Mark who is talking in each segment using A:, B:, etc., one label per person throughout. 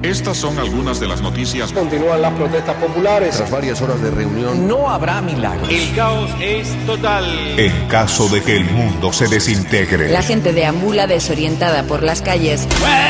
A: Estas son algunas de las noticias.
B: Continúan las protestas populares.
C: Tras varias horas de reunión,
D: no habrá milagros.
E: El caos es total.
F: En caso de que el mundo se desintegre.
G: La gente deambula desorientada por las calles.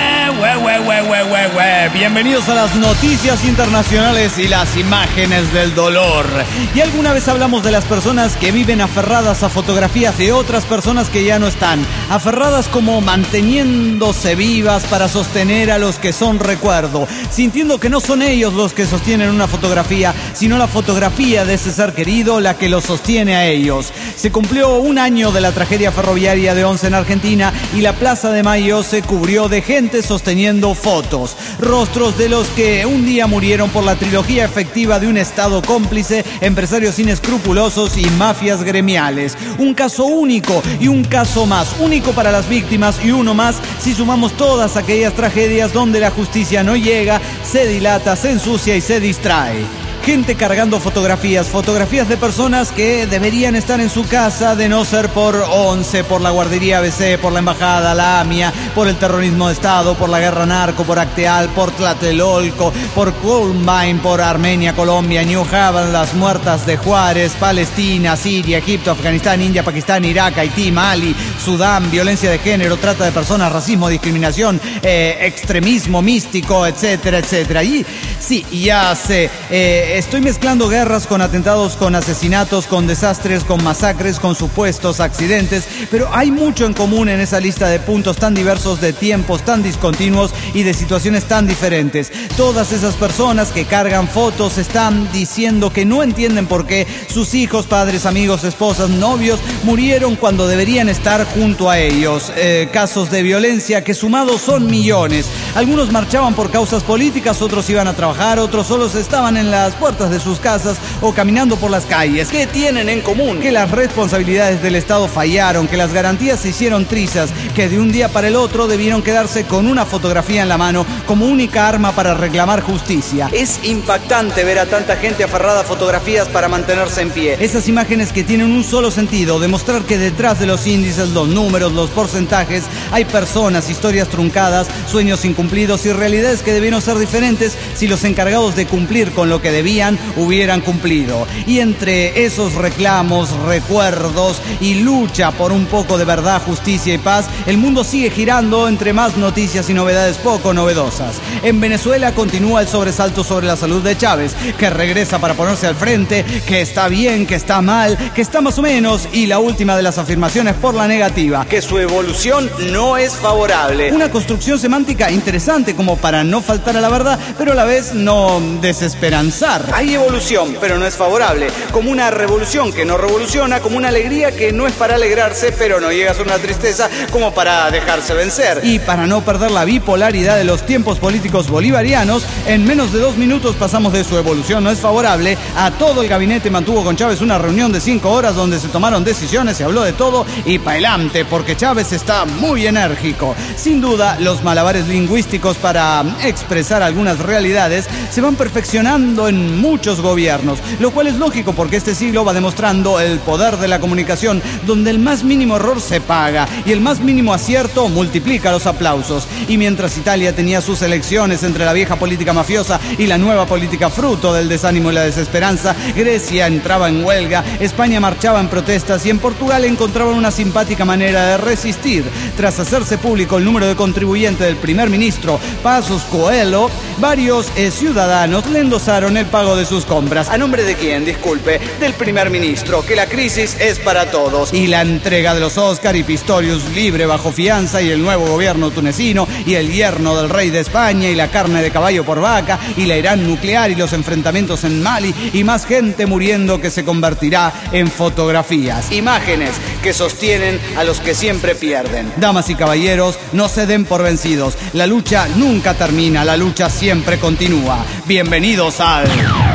H: Bienvenidos a las noticias internacionales y las imágenes del dolor. Y alguna vez hablamos de las personas que viven aferradas a fotografías de otras personas que ya no están. Aferradas como manteniéndose vivas para sostener a los que son recuerdo. Sintiendo que no son ellos los que sostienen una fotografía, sino la fotografía de ese ser querido la que los sostiene a ellos. Se cumplió un año de la tragedia ferroviaria de Once en Argentina y la Plaza de Mayo se cubrió de gente sosteniendo fotos. Rostros de los que un día murieron por la trilogía efectiva de un Estado cómplice, empresarios inescrupulosos y mafias gremiales. Un caso único y un caso más. Único para las víctimas y uno más si sumamos todas aquellas tragedias donde la justicia no llega, se dilata, se ensucia y se distrae. Gente cargando fotografías de personas que deberían estar en su casa de no ser por Once, por la guardería ABC, por la embajada, la AMIA, por el terrorismo de Estado, por la guerra narco, por Acteal, por Tlatelolco, por Columbine, por Armenia, Colombia, New Haven, las muertas de Juárez, Palestina, Siria, Egipto, Afganistán, India, Pakistán, Irak, Haití, Mali, Sudán, violencia de género, trata de personas, racismo, discriminación, extremismo místico, etcétera, etcétera. Y sí, ya sé, estoy mezclando guerras con atentados, con asesinatos, con desastres, con masacres, con supuestos accidentes, pero hay mucho en común en esa lista de puntos tan diversos, de tiempos tan discontinuos y de situaciones tan diferentes. Todas esas personas que cargan fotos están diciendo que no entienden por qué sus hijos, padres, amigos, esposas, novios murieron cuando deberían estar junto a ellos. Casos de violencia que sumados son millones. Algunos marchaban por causas políticas, otros iban a trabajar, otros solos estaban en las puertas de sus casas o caminando por las calles. ¿Qué tienen en común? Que las responsabilidades del Estado fallaron, que las garantías se hicieron trizas, que de un día para el otro debieron quedarse con una fotografía en la mano como única arma para reclamar justicia. Es impactante ver a tanta gente aferrada a fotografías para mantenerse en pie. Esas imágenes que tienen un solo sentido, demostrar que detrás de los índices, los números, los porcentajes, hay personas, historias truncadas, sueños incumplidos y realidades que debieron ser diferentes si los encargados de cumplir con lo que debían hubieran cumplido. Y entre esos reclamos, recuerdos y lucha por un poco de verdad, justicia y paz, el mundo sigue girando entre más noticias y novedades poco novedosas. En Venezuela continúa el sobresalto sobre la salud de Chávez, que regresa para ponerse al frente, que está bien, que está mal, que está más o menos, y la última de las afirmaciones por la negativa, que su evolución no es favorable. Una construcción semántica interesante como para no faltar a la verdad, pero a la vez no desesperanzar. Hay evolución, pero no es favorable. Como una revolución que no revoluciona, como una alegría que no es para alegrarse, pero no llega a ser una tristeza como para dejarse vencer. Y para no perder la bipolaridad de los tiempos políticos bolivarianos, en menos de 2 minutos pasamos de su evolución no es favorable a todo el gabinete mantuvo con Chávez una reunión de 5 horas donde se tomaron decisiones, se habló de todo y pa'lante, porque Chávez está muy enérgico. Sin duda, los malabares lingüísticos para expresar algunas realidades se van perfeccionando en muchos gobiernos, lo cual es lógico porque este siglo va demostrando el poder de la comunicación, donde el más mínimo error se paga y el más mínimo acierto multiplica los aplausos. Y mientras Italia tenía sus elecciones entre la vieja política mafiosa y la nueva política fruto del desánimo y la desesperanza, Grecia entraba en huelga, España marchaba en protestas y en Portugal encontraban una simpática manera de resistir. Tras hacerse público el número de contribuyentes del primer ministro Passos Coelho, varios ciudadanos le endosaron el pago de sus compras. ¿A nombre de quién? Disculpe, del primer ministro, que la crisis es para todos. Y la entrega de los Oscar y Pistorius libre bajo fianza y el nuevo gobierno tunecino y el yerno del rey de España y la carne de caballo por vaca y la Irán nuclear y los enfrentamientos en Mali y más gente muriendo que se convertirá en fotografías. Imágenes que sostienen a los que siempre pierden. Damas y caballeros, no se den por vencidos. La lucha nunca termina, la lucha siempre continúa. Bienvenidos al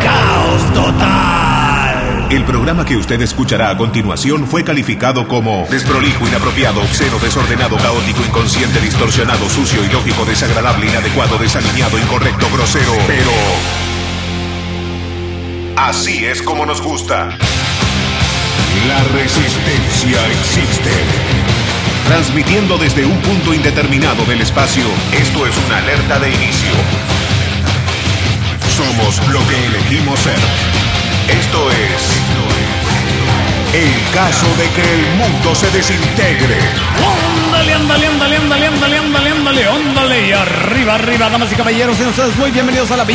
H: Caos Total.
F: El programa que usted escuchará a continuación fue calificado como desprolijo, inapropiado, obsceno, desordenado, caótico, inconsciente, distorsionado, sucio, ilógico, desagradable, inadecuado, desalineado, incorrecto, grosero. Pero así es como nos gusta. La resistencia existe. Transmitiendo desde un punto indeterminado del espacio, esto es una alerta de inicio. lo que elegimos ser. Esto es el caso de que el mundo se desintegre.
H: Ándale, ándale, ándale, ándale, ándale, ándale, ándale, ándale. Y arriba, arriba, damas y caballeros, sean ustedes muy bienvenidos a la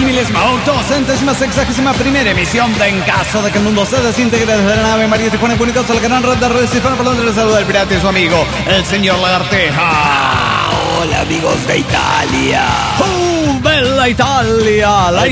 H: 2261ª emisión de En Caso de que el mundo se desintegre, desde la nave María Tijuana, comunicados a la gran red de redes hispana, por donde les saluda el pirata y su amigo, el señor Lagarteja.
C: Hola amigos de Italia.
H: Bella Italia, la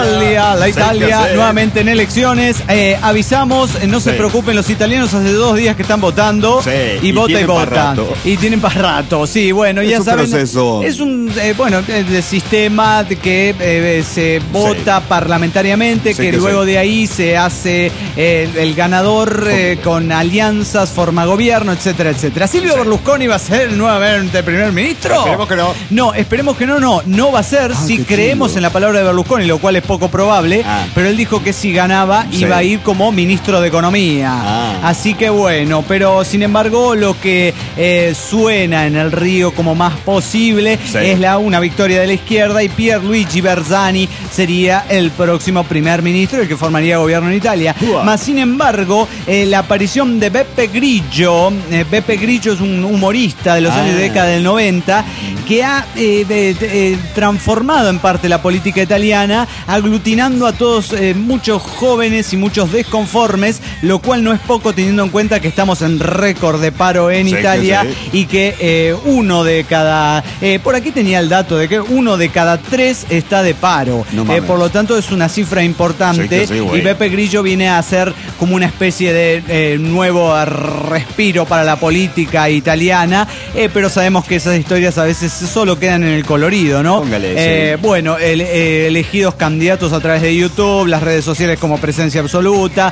H: Italia, nuevamente en elecciones. Avisamos, no se preocupen, los italianos hace 2 días que están votando y vota y vota. Y tienen para rato, sí, bueno, ya saben.
C: Proceso.
H: Es un, el sistema de que se vota parlamentariamente, que luego de ahí se hace el ganador con alianzas, forma gobierno, etcétera, etcétera. ¿Silvio Berlusconi va a ser nuevamente primer ministro?
C: Esperemos que no.
H: No, esperemos que no va a ser. Si creemos en la palabra de Berlusconi, lo cual es poco probable, pero él dijo que si ganaba iba a ir como ministro de Economía. Así que bueno, pero sin embargo lo que suena en el río como más posible es una victoria de la izquierda, y Pierluigi Bersani sería el próximo primer ministro, el que formaría gobierno en Italia. Más sin embargo, la aparición de Beppe Grillo es un humorista de los años de década del 90 que ha transformado en parte la política italiana, aglutinando a todos muchos jóvenes y muchos desconformes, lo cual no es poco teniendo en cuenta que estamos en récord de paro en Italia y que uno de cada... por aquí tenía el dato de que 1 de cada 3 está de paro. Por lo tanto es una cifra importante y Beppe Grillo viene a ser como una especie de nuevo respiro para la política italiana, pero sabemos que esas historias a veces solo quedan en el colorido, ¿no? Bueno, elegidos candidatos a través de YouTube, las redes sociales como presencia absoluta,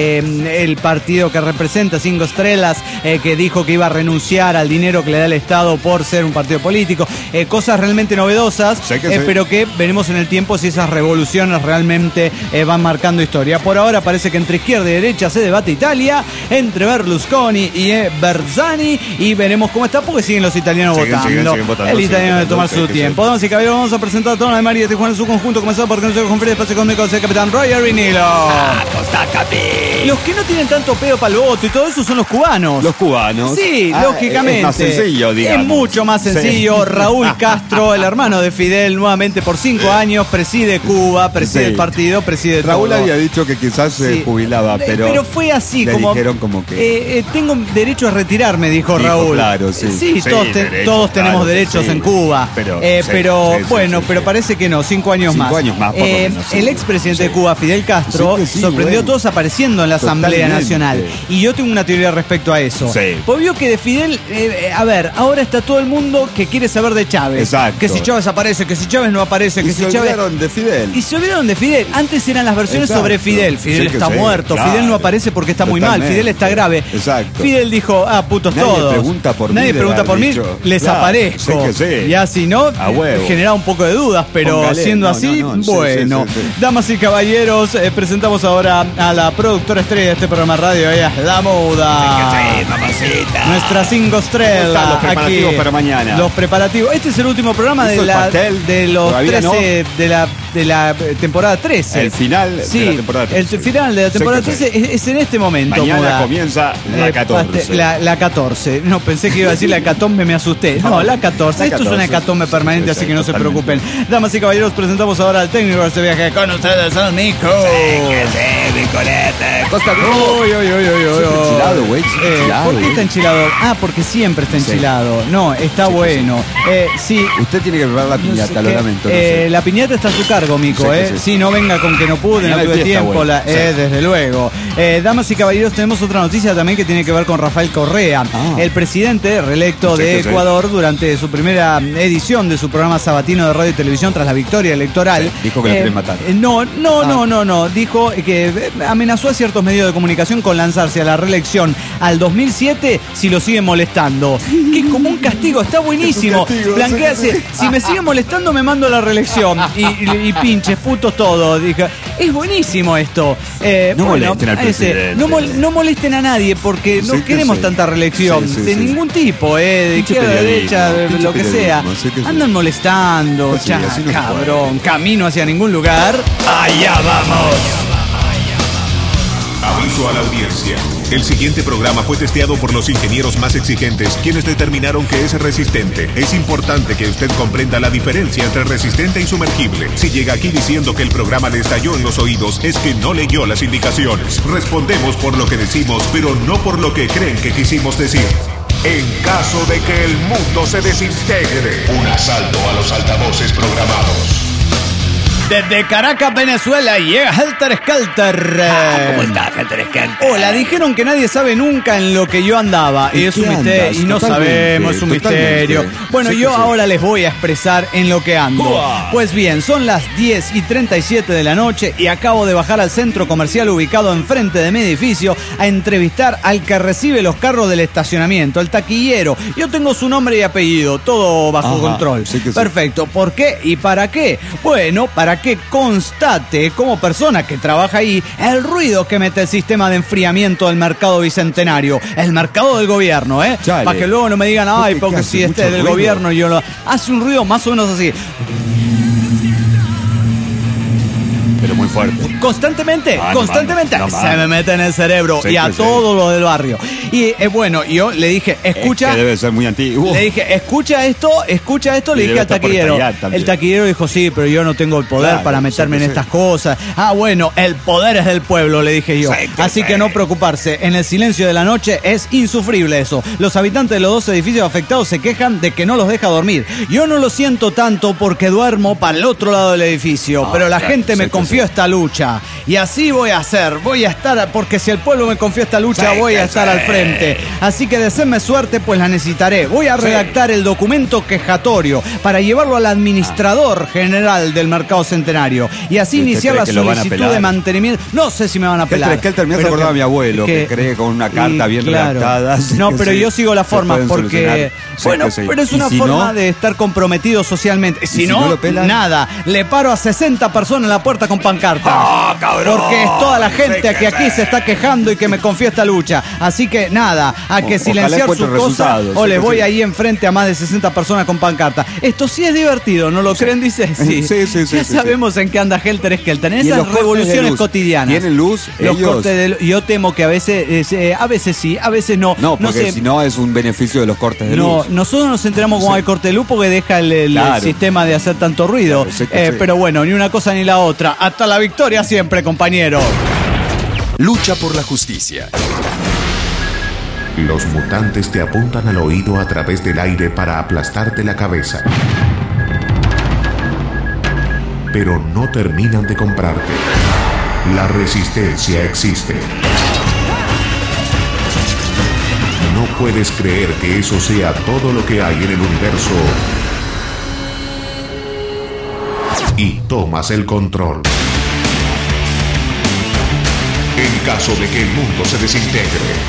H: el partido que representa, Cinco Estrellas, que dijo que iba a renunciar al dinero que le da el Estado por ser un partido político, cosas realmente novedosas, pero que veremos en el tiempo si esas revoluciones realmente van marcando historia. Por ahora parece que entre izquierda y derecha se debate Italia, entre Berlusconi y Bersani, y veremos cómo está, porque siguen los italianos votando. El italiano debe tomar su tiempo. Damas y caballeros, vamos a presentar a toda la María Tijuana en su conjunto, comenzando por Consejo Conferencia de Espacio Económico del Capitán Roger Vinilo. Los que no tienen tanto pedo para el voto y todo eso son los cubanos.
C: Los cubanos.
H: Sí, lógicamente.
C: Es más sencillo, digamos.
H: Es mucho más sencillo. Raúl Castro, el hermano de Fidel, nuevamente por 5 años, preside Cuba, preside el partido, preside
C: Raúl
H: todo.
C: había dicho que quizás se jubilaba, pero
H: fue así,
C: le
H: como
C: dijeron como que...
H: tengo derecho a retirarme, dijo Raúl.
C: Claro, sí.
H: Todos tenemos derechos en Cuba. Pero parece que no, 5 años más.
C: 5 años más, por lo menos,
H: el expresidente de Cuba, Fidel Castro, sorprendió a todos apareciendo en la Asamblea Nacional. Y yo tengo una teoría respecto a eso. Pues vio que de Fidel, ahora está todo el mundo que quiere saber de Chávez.
C: Exacto.
H: Que si Chávez aparece, que si Chávez no aparece, que si Chávez...
C: se olvidaron de Fidel.
H: Y se olvidaron de Fidel. Antes eran las versiones sobre Fidel. Fidel está muerto, claro. Fidel no aparece porque está muy mal, Fidel está grave.
C: Exacto.
H: Fidel dijo, putos
C: Nadie
H: todos.
C: Nadie pregunta por mí,
H: les aparezco. Y así, ¿no? Generaba un poco de dudas, pero siendo así, bueno. Damas y caballeros, presentamos ahora a la productora estrella de este programa radio, ella es La Muda. Nuestra Cinco Estrellas.
C: Los preparativos para mañana.
H: Los preparativos. Este es el último programa de los 13 de la temporada 13.
C: El final de la temporada 13.
H: El final de la temporada 13 es en este momento.
C: Mañana comienza la 14.
H: La 14. No, pensé que iba a decir la hecatombe, me asusté. No, la 14. Esto es una hecatombe permanente, así que no se preocupen. Damas y caballeros, presentamos ahora al técnico de este viaje con ustedes, al Nico.
C: Costa enchilado, güey.
H: ¿Por qué está enchilado? Porque siempre está enchilado. No, está bueno. Sí.
C: Usted tiene que preparar la piñata, lo lamento.
H: La piñata está a su cargo, Mico. Sí, no venga con que no pude, no tuve tiempo. Desde luego. Damas y caballeros, tenemos otra noticia también que tiene que ver con Rafael Correa, el presidente reelecto de Ecuador, durante su primera edición de su programa sabatino de radio y televisión tras la victoria electoral.
C: Dijo que lo quieren matar.
H: No. Dijo que amenazó a ciertos medios de comunicación con lanzarse a la reelección al 2007 si lo siguen molestando. Que es como un castigo, está buenísimo. Blanquearse, si me siguen molestando me mando a la reelección. Y pinches, putos, todo. Dije, es buenísimo esto.
C: No molesten al
H: ese. No molesten a nadie porque no queremos tanta reelección de ningún tipo, de izquierda, de derecha, lo que sea. Andan molestando, cabrón, camino hacia ningún lugar. ¡Allá vamos!
F: Aviso a la audiencia. El siguiente programa fue testeado por los ingenieros más exigentes, quienes determinaron que es resistente. Es importante que usted comprenda la diferencia entre resistente y sumergible. Si llega aquí diciendo que el programa le estalló en los oídos, es que no leyó las indicaciones. Respondemos por lo que decimos, pero no por lo que creen que quisimos decir. En caso de que el mundo se desintegre, un asalto a los altavoces programados.
H: Desde Caracas, Venezuela, llega Helter Skelter.
D: ¿Cómo estás, Helter Skelter?
H: Hola, dijeron que nadie sabe nunca en lo que yo andaba. Y es un misterio, y no sabemos, es un misterio. Bueno, yo ahora les voy a expresar en lo que ando. Pues bien, son las 10:37 de la noche y acabo de bajar al centro comercial ubicado enfrente de mi edificio a entrevistar al que recibe los carros del estacionamiento, el taquillero. Yo tengo su nombre y apellido, todo bajo control. Perfecto. ¿Por qué y para qué? Bueno, para que constate como persona que trabaja ahí el ruido que mete el sistema de enfriamiento del mercado bicentenario, el mercado del gobierno, para que luego no me digan, ay, porque si este es del gobierno, yo lo... Hace un ruido más o menos así.
C: Pero muy fuerte.
H: Constantemente, se me mete en el cerebro y a todo lo del barrio. Y bueno, yo le dije, escucha.
C: Es que debe ser muy antiguo.
H: Le dije, escucha esto, le dije al taquillero. El taquillero dijo, sí, pero yo no tengo el poder para meterme en estas cosas. Ah, bueno, el poder es del pueblo, le dije yo. Así que no preocuparse, en el silencio de la noche es insufrible eso. Los habitantes de los 2 edificios afectados se quejan de que no los deja dormir. Yo no lo siento tanto porque duermo para el otro lado del edificio, pero la gente me confió esta lucha y así voy a hacer, voy a estar, porque si el pueblo me confió esta lucha voy a estar al frente, así que deseenme suerte pues la necesitaré. Voy a redactar el documento quejatorio para llevarlo al administrador general del mercado centenario y así iniciar la solicitud de mantenimiento. No sé si me van a pelar.
C: Es que él terminó de acordar a mi abuelo que cree con una carta bien redactada.
H: No, pero yo sigo la forma porque bueno, pero es una forma de estar comprometido socialmente. Si no, nada, le paro a 60 personas en la puerta con pancarta. Porque es toda la gente que aquí se está quejando y que me confía esta lucha. Así que nada, a que silenciar sus cosas o les voy ahí enfrente a más de 60 personas con pancarta. Esto sí es divertido, ¿no lo creen? Dice, sí. Ya sabemos en qué anda Helter Skelter. En esas revoluciones cotidianas.
C: ¿Tienen luz?
H: Los cortes de luz. Yo temo que a veces sí, a veces no.
C: No, porque si no es un beneficio de los cortes de luz.
H: No, nosotros nos enteramos cuando hay corte de luz porque deja el sistema de hacer tanto ruido. Pero bueno, ni una cosa ni la otra. Hasta la victoria siempre, compañero.
I: Lucha por la justicia.
F: Los mutantes te apuntan al oído a través del aire para aplastarte la cabeza. Pero no terminan de comprarte. La resistencia existe. No puedes creer que eso sea todo lo que hay en el universo. Y tomas el control. En caso de que el mundo se desintegre.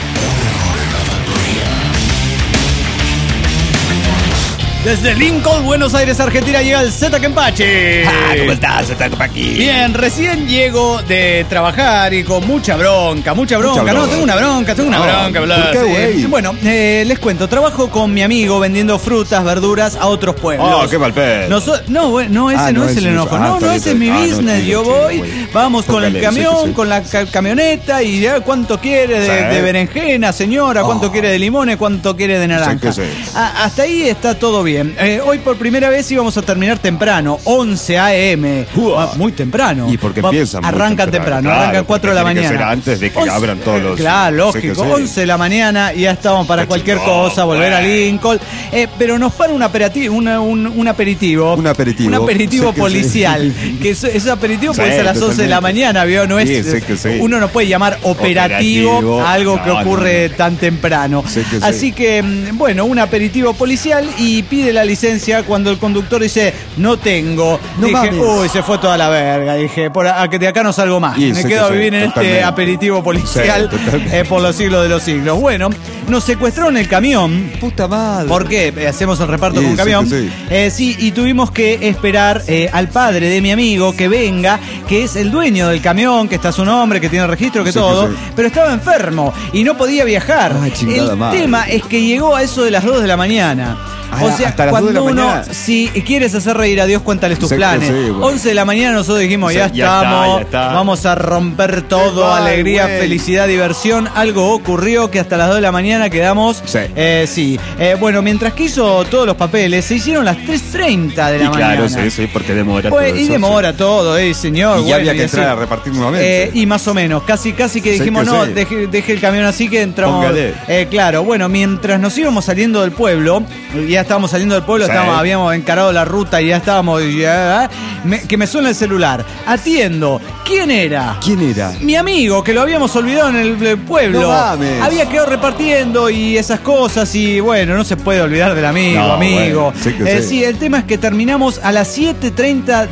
H: Desde Lincoln, Buenos Aires, Argentina, llega el Z Kempache.
D: ¿Cómo estás, Z Kempache?
H: Bien, recién llego de trabajar y con mucha bronca. No, tengo una bronca.
C: ¿Por qué, güey?
H: Bueno, les cuento, trabajo con mi amigo vendiendo frutas, verduras a otros pueblos.
C: Qué mal pedo.
H: Ese no es el enojo. Ese es mi business. Yo voy, vamos con el camión, con la camioneta y ya cuánto quiere de berenjena, señora, cuánto quiere de limones, cuánto quiere de naranja. Hasta ahí está todo bien. Hoy por primera vez íbamos a terminar temprano, 11 a.m. Muy temprano.
C: ¿Y por qué empiezan?
H: Arrancan temprano, arrancan 4 de la mañana.
C: Que ser antes de que abran todos los...
H: Claro, lógico. 11 de la mañana y ya estábamos para cualquier cosa, volver a Lincoln. Pero nos para un aperitivo. Un aperitivo policial. Que ese aperitivo puede ser a las 11 de la mañana, ¿vio? No es, uno no puede llamar operativo a algo que ocurre tan temprano. Así que, bueno, un aperitivo policial y pide pide la licencia cuando el conductor dice, no tengo.
C: No
H: dije,
C: mames.
H: uy, se fue toda la verga. Dije, de acá no salgo más.
C: Y
H: Me
C: sé
H: quedo a
C: que sí,
H: vivir en
C: totalmente.
H: este aperitivo policial
C: Sí, totalmente.
H: por los siglos de los siglos. Bueno, nos secuestraron el camión.
C: Puta madre.
H: ¿Por qué? Hacemos el reparto
C: Sí,
H: con
C: sí
H: camión.
C: que
H: Sí, y tuvimos que esperar al padre de mi amigo que venga, que es el dueño del camión, que está su nombre, que tiene registro, que
C: Sí,
H: todo,
C: que sí.
H: pero estaba enfermo y no podía viajar.
C: Ay, chingada
H: El
C: madre.
H: tema es que llegó a eso de las 2 de la mañana.
C: Ah,
H: O sea,
C: hasta las 2
H: cuando
C: de la
H: uno,
C: mañana.
H: si quieres hacer reír a Dios, cuéntales tus
C: Sí,
H: planes.
C: sí, bueno.
H: 11 de la mañana nosotros dijimos,
C: Sí,
H: ya
C: ya está,
H: estamos,
C: ya está.
H: vamos a romper todo,
C: Ay,
H: alegría,
C: güey.
H: felicidad, diversión. Algo ocurrió que hasta las 2 de la mañana quedamos.
C: Sí.
H: Sí. Bueno, mientras que hizo todos los papeles, se hicieron las 3:30 de la
C: Y
H: mañana.
C: claro, sí, porque demora
H: Pues,
C: todo
H: y
C: eso,
H: demora todo, señor.
C: Y ya había
H: bueno,
C: que entrar
H: así.
C: a repartir nuevamente.
H: Y más o menos, casi que
C: Sí,
H: dijimos,
C: que
H: no,
C: sí.
H: deje el camión así que entramos.
C: Póngale.
H: Claro, bueno, mientras nos íbamos saliendo del pueblo, ya estábamos saliendo del pueblo,
C: Sí.
H: habíamos encarado la ruta y ya estábamos, que me suena el celular. Atiendo. ¿Quién era?
C: ¿Quién era?
H: Mi amigo, que lo habíamos olvidado en el pueblo.
C: No mames.
H: Había quedado repartiendo y esas cosas y bueno, no se puede olvidar del amigo,
C: No,
H: amigo.
C: bueno, sí que sí.
H: Sí, el tema es que terminamos a las 7:30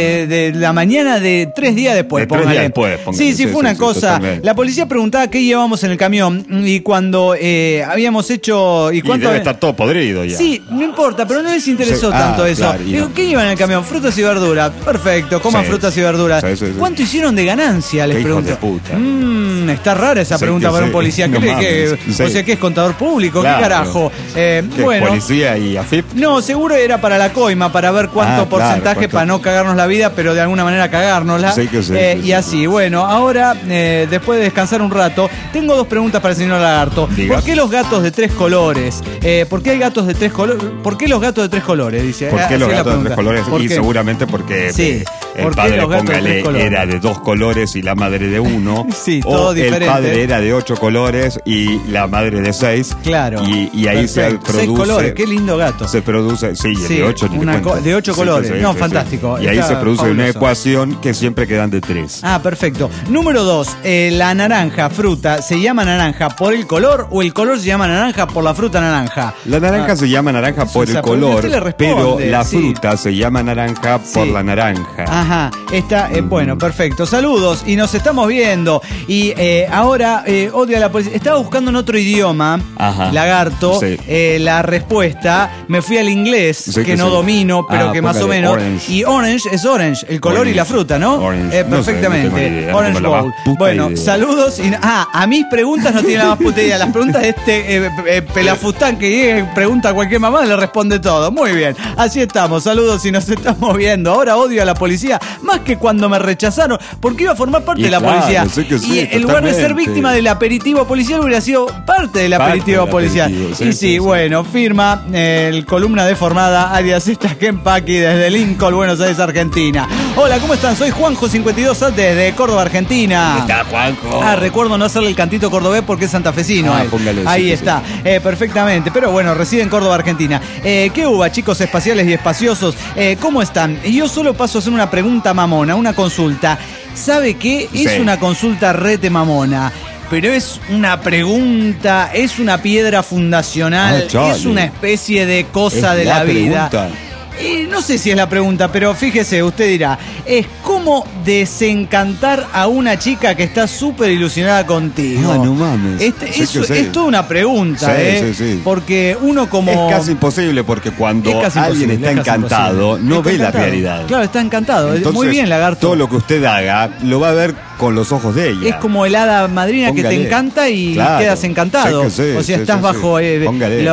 H: de la mañana de 3 días después.
C: De 3
H: póngale.
C: días después, póngale.
H: Sí,
C: Sí,
H: fue una
C: sí,
H: cosa.
C: totalmente.
H: La policía preguntaba qué llevábamos en el camión y cuando habíamos hecho...
C: Y debe estar todo podrido ya.
H: Sí, no importa, pero no les interesó
C: Sí,
H: tanto eso.
C: claro, y
H: Digo,
C: no.
H: ¿qué llevan en el camión? Frutas y verduras. Perfecto, coman
C: Sí.
H: frutas y verduras.
C: Sí, sí, sí.
H: ¿Cuánto hicieron de ganancia? Les
C: Qué hijos
H: pregunto.
C: de puta.
H: Está rara esa
C: Sí,
H: pregunta
C: que
H: para
C: sí.
H: un policía.
C: No
H: ¿Cree que,
C: mames, sí.
H: o sea, que es contador público?
C: Claro.
H: ¿Qué carajo?
C: ¿Qué,
H: Bueno.
C: policía y AFIP?
H: No, seguro era para la coima, para ver cuánto
C: Ah, claro,
H: porcentaje
C: cuánto.
H: para no cagarnos la vida, pero de alguna manera cagárnosla.
C: Sí, que sí,
H: Y
C: sí,
H: así,
C: sí.
H: bueno, ahora, después de descansar un rato, tengo 2 preguntas para el señor Lagarto.
C: Diga.
H: ¿Por qué los gatos de 3 colores? ¿Por qué hay gatos de 3 colores? ¿Por qué los gatos de 3 colores? Dice.
C: ¿Por qué
H: Así
C: los
H: es la
C: gatos de 3
H: pregunta.
C: colores?
H: ¿Por
C: Y
H: qué?
C: seguramente porque
H: Sí.
C: el
H: ¿Por qué
C: padre,
H: los gatos de 3
C: póngale,
H: colores?
C: era de 2 colores y la madre de 1.
H: Sí, todo
C: o
H: diferente.
C: el padre era de 8 colores y la madre de 6.
H: Claro.
C: Y ahí se
H: Perfecto.
C: produce...
H: 6 colores, qué lindo gato.
C: Se produce, sí,
H: Sí,
C: de 8
H: de 8 colores. No, fantástico.
C: Y ahí
H: Está
C: se produce una
H: fabuloso.
C: ecuación que siempre quedan de 3.
H: Ah, perfecto. Número 2, la naranja, fruta, ¿se llama naranja por el color o el color se llama naranja por la fruta naranja?
C: La naranja se llama naranja por el
H: Susa,
C: color,
H: usted le responde,
C: pero la
H: sí.
C: fruta se llama naranja por
H: Sí.
C: la naranja.
H: Ajá, está, bueno, perfecto. Saludos y nos estamos viendo. Y ahora odio a la policía. Estaba buscando en otro idioma,
C: Ajá.
H: Lagarto,
C: Sí.
H: la respuesta. Me fui al inglés,
C: Sí,
H: que
C: que
H: no
C: sí.
H: domino, pero
C: Ah,
H: que más o
C: póngale
H: menos.
C: orange.
H: Y orange es orange, el color y la
C: Orange.
H: fruta, ¿no?
C: Orange. No sé,
H: Perfectamente.
C: no tengo ni idea, no
H: Orange
C: tengo la más
H: Bowl.
C: puta
H: Bueno,
C: idea.
H: saludos. A mis preguntas no tiene la más puta idea. Las preguntas de este pelafustán que pregunta a cualquier mamá le responde todo. Muy bien, así estamos. Saludos y nos estamos viendo. Ahora odio a la policía más que cuando me rechazaron, porque iba a formar parte
C: Y
H: de la
C: claro,
H: policía.
C: sí que sí,
H: y en lugar de ser
C: totalmente.
H: víctima del aperitivo policial, hubiera sido parte del
C: Parte
H: aperitivo
C: del
H: policial.
C: aperitivo, sí,
H: Y
C: sí,
H: sí,
C: sí.
H: bueno, firma el columna deformada alias esta Kenpaki desde Lincoln, Buenos Aires, Argentina. Hola, ¿cómo están? Soy Juanjo52 desde Córdoba, Argentina.
D: Está Juanjo.
H: Recuerdo no hacerle el cantito cordobés porque es santafesino.
C: Ah,
H: él.
C: póngale, sí,
H: Ahí
C: que
H: está, perfectamente. Pero bueno, reside en Córdoba, Argentina. ¿Qué hubo, chicos espaciales y espaciosos? ¿Cómo están? Y yo solo paso a hacer una pregunta mamona, una consulta. ¿Sabe qué? Es
C: Sí.
H: una consulta rete mamona. Pero es una pregunta, es una piedra fundacional,
C: Ah, Charlie.
H: es una especie de cosa
C: Es
H: de la
C: la
H: vida.
C: pregunta.
H: No sé si es la pregunta, pero fíjese, usted dirá, es cómo desencantar a una chica que está súper ilusionada contigo.
C: Ah, no mames. Sí
H: Eso
C: que sí.
H: es toda una pregunta,
C: Sí, sí, sí.
H: porque uno como...
C: Es casi imposible porque cuando
H: Es casi
C: alguien
H: imposible,
C: está
H: es casi
C: encantado,
H: imposible.
C: no
H: Está
C: ve la
H: encantado.
C: realidad.
H: Claro, está encantado.
C: Entonces,
H: Muy bien, Lagarto.
C: todo lo que usted haga lo va a ver con los ojos de ella.
H: Es como el hada madrina que te
C: Póngale.
H: encanta y
C: Claro.
H: quedas encantado.
C: Sí que sí,
H: o sea,
C: sí,
H: estás
C: sí,
H: bajo...
C: sí. Póngale.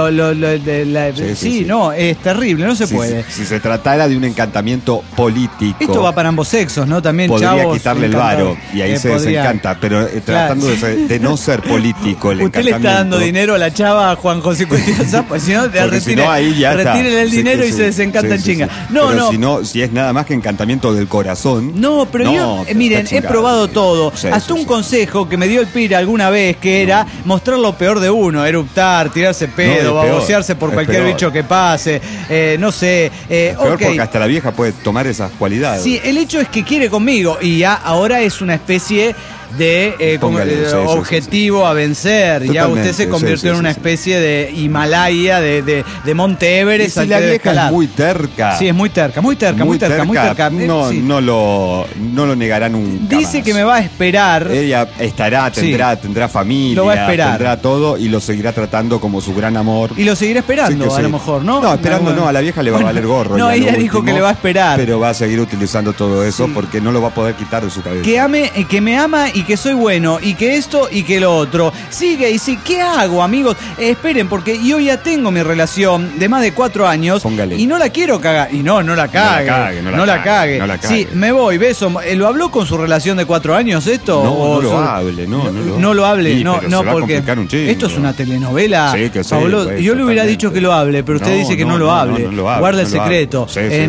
H: Sí,
C: Sí.
H: no, es terrible, no se puede.
C: Si se tratara de un encantamiento político,
H: Esto va para ambos sexos, ¿no? También
C: podría
H: chavos
C: quitarle el
H: encantados.
C: varo y ahí se
H: Podría.
C: desencanta, pero tratando de no ser político el
H: Usted le está dando
C: encantamiento.
H: dinero a la chava a Juan José Cuestión, pues si no,
C: Porque si no, ahí ya está.
H: retírele el
C: Sí
H: dinero
C: que
H: y
C: sí.
H: se desencanta en
C: Sí, sí,
H: chinga.
C: sí.
H: No,
C: Pero
H: no.
C: Si no, si es nada más que encantamiento del corazón.
H: No, pero yo,
C: está
H: miren, he
C: chingado.
H: probado todo.
C: Sí,
H: Hasta
C: sí,
H: un
C: sí.
H: consejo que me dio el Pira alguna vez, que era mostrar lo peor de uno, eruptar, tirarse pedo,
C: No, es peor,
H: babosearse por
C: es
H: cualquier
C: peor.
H: bicho que pase, no sé.
C: Peor
H: ok.
C: porque hasta la vieja puede tomar esas cualidades.
H: Sí, el hecho es que quiere conmigo y ya ahora es una especie de objetivo a vencer.
C: Totalmente,
H: ya usted se convirtió en una especie de Himalaya, de Monte Everest.
C: Y si la vieja es muy terca.
H: Sí, es muy terca.
C: No lo negará nunca.
H: Dice
C: más.
H: que me va a esperar.
C: Ella tendrá familia,
H: lo va a esperar.
C: tendrá todo y lo seguirá tratando como su gran amor.
H: Y lo seguirá esperando, a lo mejor, ¿no?
C: No, esperando no, a la vieja le va a valer gorro.
H: No, ella dijo que le va a esperar.
C: Pero va a seguir utilizando todo eso porque no lo va a poder quitar de su cabeza.
H: Que me ama y que soy bueno y que esto y que lo otro. Sigue y sí, ¿qué hago, amigos? Esperen, porque yo ya tengo mi relación de más de 4 años.
C: Póngale.
H: Y no la quiero cagar. Y no la cague. No la cague. Sí, me voy, beso. ¿Lo habló con su relación de 4 años esto?
C: No lo hable,
H: no lo hable,
C: sí,
H: no, porque esto es una telenovela.
C: Sí, que sí,
H: Pablo, yo le hubiera dicho que lo hable, pero usted dice que no lo hable. Guarda el secreto.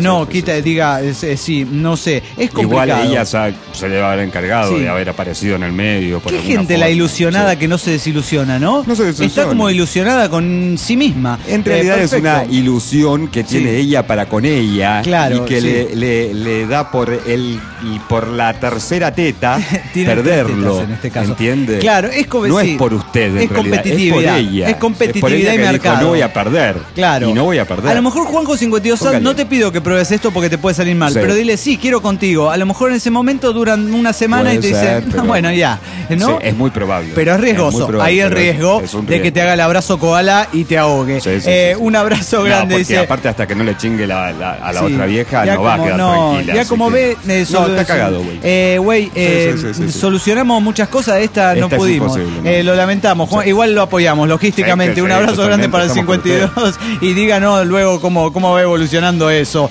H: Diga, sí, no sé. Es complicado.
C: Igual ella se debe haber encargado de haber aparecido en el medio.
H: Qué gente la ilusionada que no se desilusiona, ¿no?
C: No se desilusiona.
H: Está como ilusionada con sí misma.
C: En realidad es una ilusión que tiene ella para con ella.
H: Claro,
C: y que le da por la tercera teta perderlo.
H: En este caso.
C: ¿Entiende?
H: Claro, es como
C: no es por usted, en realidad, es por ella.
H: Es competitividad y mercado.
C: Dijo, no voy a perder.
H: Claro.
C: Y no voy a perder.
H: A lo mejor Juanjo 52 no te pido que pruebes esto porque te puede salir mal, pero dile, sí, quiero contigo. A lo mejor en ese momento duran una semana y te dicen, bueno, ya, ¿no?
C: Sí, es muy probable.
H: Pero es riesgoso. Ahí el riesgo de que te haga el abrazo koala y te ahogue. Un abrazo grande.
C: Porque aparte hasta que no le chingue a la otra vieja, no va a quedar tranquila.
H: Ya como ve...
C: está cagado, güey.
H: Solucionamos muchas cosas, esta no pudimos. Lo lamentamos. Igual lo apoyamos logísticamente. Un abrazo grande para el 52 y díganos luego cómo va evolucionando eso.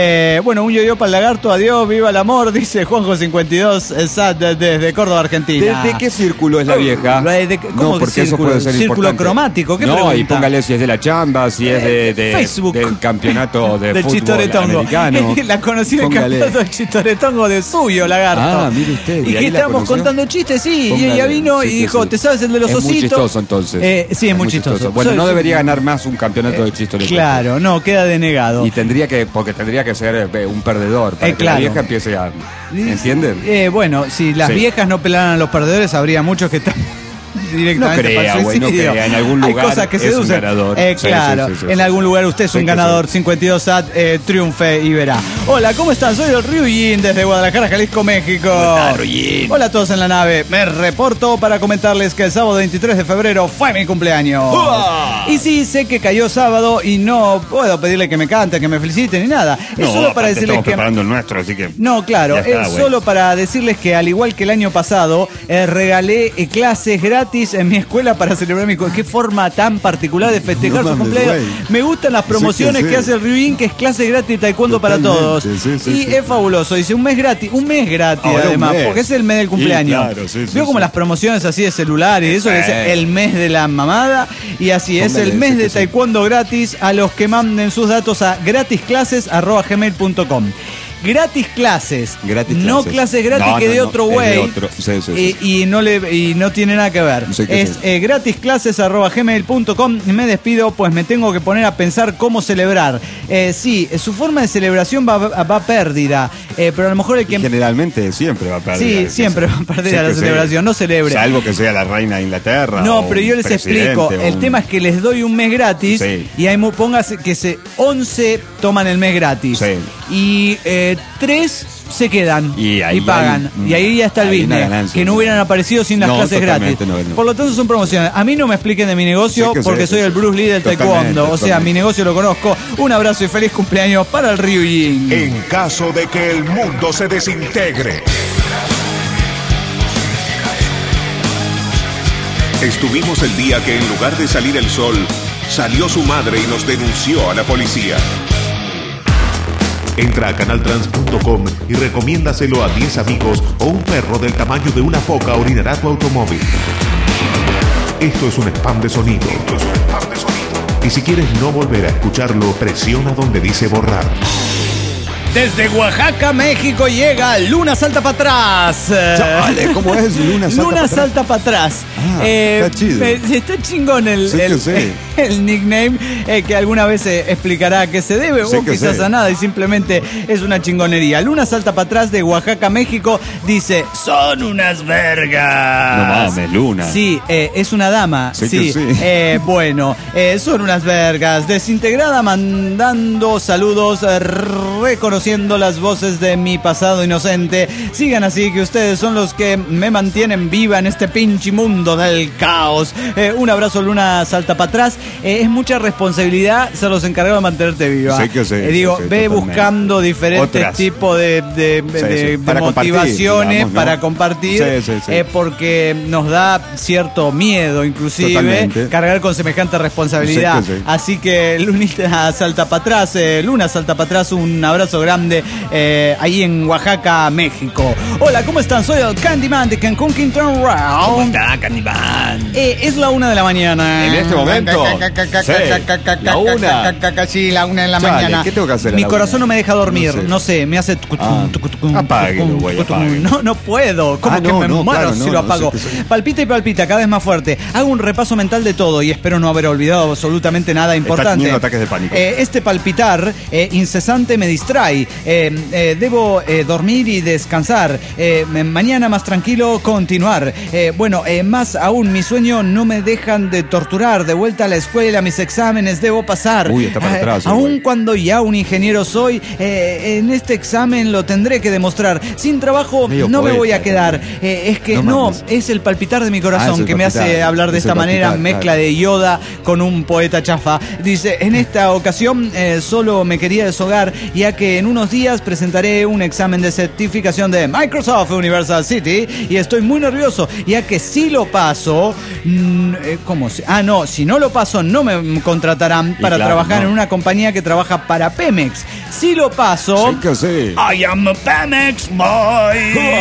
H: Un yo para el lagarto, adiós, viva el amor, dice Juanjo 52 SAT desde Córdoba, Argentina.
C: ¿De qué círculo es la vieja?
H: ¿Cómo
C: porque
H: círculo?
C: Eso puede ser
H: círculo
C: importante.
H: Cromático, ¿qué
C: no,
H: pregunta?
C: Y póngale si es de la chamba, si es de
H: Facebook.
C: del campeonato de
H: del
C: fútbol
H: Chistoretongo.
C: americano.
H: La conocí en el campeonato del Chistoretongo de suyo, lagarto.
C: Ah, mire usted.
H: Y que estábamos contando chistes, sí. Póngale, y ella vino y dijo, ¿te sabes el de los ositos?
C: Es muy chistoso, entonces.
H: Sí, es muy chistoso.
C: Bueno, no debería ganar más un campeonato de Chistoretongo.
H: Claro, no, queda denegado.
C: Y tendría que ser un perdedor para que la vieja empiece a... ¿Entienden?
H: Bueno, si las viejas no pelaran a los perdedores, habría muchos que están directamente para el suicidio.
C: No crea, en algún lugar
H: hay cosas que
C: es un ganador.
H: Claro, en algún lugar usted es un ganador. 52 SAT, triunfe y verá. Hola, ¿cómo están? Soy el Ryujin desde Guadalajara, Jalisco, México. Hola a todos en la nave. Me reporto para comentarles que el sábado 23 de febrero fue mi cumpleaños. Y sí, sé que cayó sábado y no puedo pedirle que me cante, que me feliciten ni nada. Es solo para decirles que...
C: preparando el nuestro, así que...
H: No, claro, es solo para decirles que al igual que el año pasado, regalé clases gratis en mi escuela para celebrar mi cumpleaños. Qué forma tan particular de festejar su cumpleaños. Me gustan las promociones que hace el Ryujin, que es clase gratis de taekwondo para todos. Es fabuloso. Dice un mes gratis además, porque es el mes del cumpleaños. Veo como las promociones así de celular y eso, que es el mes de la mamada. Y así es el mes de taekwondo gratis a los que manden sus datos a gratisclases@gmail.com. Gratis clases. No clases gratis que de otro güey. Y no tiene nada que ver. Es gratisclases@gmail.com. Me despido, pues me tengo que poner a pensar cómo celebrar. Sí, su forma de celebración va pérdida. Pero a lo mejor el que...
C: Generalmente siempre va pérdida.
H: Sí, siempre va pérdida la celebración. No celebre.
C: Salvo que sea la reina de Inglaterra.
H: No, pero yo les explico. El tema es que les doy un mes gratis. Y ahí póngase que 11 toman el mes gratis. Y 3 se quedan y pagan. Y ahí ya está el business. Que no hubieran aparecido sin las clases gratis. Por lo tanto son promociones. A mí no me expliquen de mi negocio porque soy el Bruce Lee del taekwondo. O sea, mi negocio lo conozco. Un abrazo y feliz cumpleaños para el Ryujin.
F: En caso de que el mundo se desintegre. Estuvimos el día que en lugar de salir el sol, salió su madre y nos denunció a la policía. Entra a canaltrans.com y recomiéndaselo a 10 amigos o un perro del tamaño de una foca orinará tu automóvil. Esto es un spam de sonido. Y si quieres no volver a escucharlo, presiona donde dice borrar.
H: Desde Oaxaca, México llega Luna Salta para Atrás.
C: Chale, ¿cómo es? Luna Salta para atrás.
H: Salta para atrás.
C: Está chido.
H: Está chingón el...
C: Sí.
H: el nickname que alguna vez explicará a qué se debe
C: Sí
H: o
C: que
H: quizás
C: sé.
H: a nada y simplemente es una chingonería. Luna salta para atrás de Oaxaca, México, dice, son unas vergas.
C: No mames, Luna.
H: Sí, es una dama.
C: Sí
H: Sí,
C: que sí.
H: bueno, son unas vergas. Desintegrada mandando saludos, reconociendo las voces de mi pasado inocente. Sigan así, que ustedes son los que me mantienen viva en este pinche mundo del caos. Un abrazo, Luna salta para atrás. Es mucha responsabilidad ser los encargados de mantenerte viva.
C: Sí que sí,
H: Digo,
C: sí,
H: ve
C: totalmente.
H: buscando diferentes
C: Otras.
H: tipos de
C: Para compartir,
H: motivaciones
C: digamos, ¿no?
H: para compartir,
C: Sí.
H: porque nos da cierto miedo, inclusive,
C: Totalmente.
H: cargar con semejante responsabilidad.
C: Sí que sí.
H: Así que Lunita salta para atrás, Luna salta para atrás, un abrazo grande ahí en Oaxaca, México. Hola, ¿cómo están? Soy el Candyman de Cancún Quintana Roo.
D: ¿Cómo está, Candyman?
H: Es la 1 de la mañana.
C: ¿En este momento? Sí, la 1.
H: Sí, la 1 de la
C: Chale,
H: mañana.
C: ¿qué tengo que hacer a
H: Mi
C: la
H: corazón
C: 1?
H: no me deja dormir.
C: No sé.
H: No sé, me hace...
C: Apáguelo, güey, apáguelo.
H: No puedo. ¿Cómo que me muero
C: claro,
H: si
C: no,
H: lo
C: no
H: apago?
C: sé qué sé.
H: Palpita y palpita, cada vez más fuerte. Hago un repaso mental de todo y espero no haber olvidado absolutamente nada importante.
C: teniendo ataques de pánico.
H: Este palpitar incesante me distrae. Debo dormir y descansar. Mañana más tranquilo continuar. Más aún, mi sueño no me dejan de torturar. De vuelta a la escuela, mis exámenes debo pasar.
C: Uy, está para atrás,
H: Aún
C: güey.
H: cuando ya un ingeniero soy, en este examen lo tendré que demostrar. Sin trabajo
C: Medio
H: no me
C: poeta
H: voy a quedar.
C: también.
H: Es que
C: No
H: no,
C: mames.
H: es el palpitar de mi
C: Ah,
H: corazón
C: es el
H: que me hace
C: palpitar.
H: hablar de
C: Es
H: esta
C: el
H: manera,
C: palpitar,
H: mezcla
C: claro.
H: de Yoda con un poeta chafa. Dice, en esta ocasión solo me quería deshogar, ya que en unos días presentaré un examen de certificación de Microsoft Universal City y estoy muy nervioso, ya que si lo paso, ¿cómo? Si no lo paso no me contratarán para
C: claro,
H: trabajar
C: no.
H: en una compañía que trabaja para Pemex. Si lo paso...
C: Sí que sí.
D: I am a Pemex boy.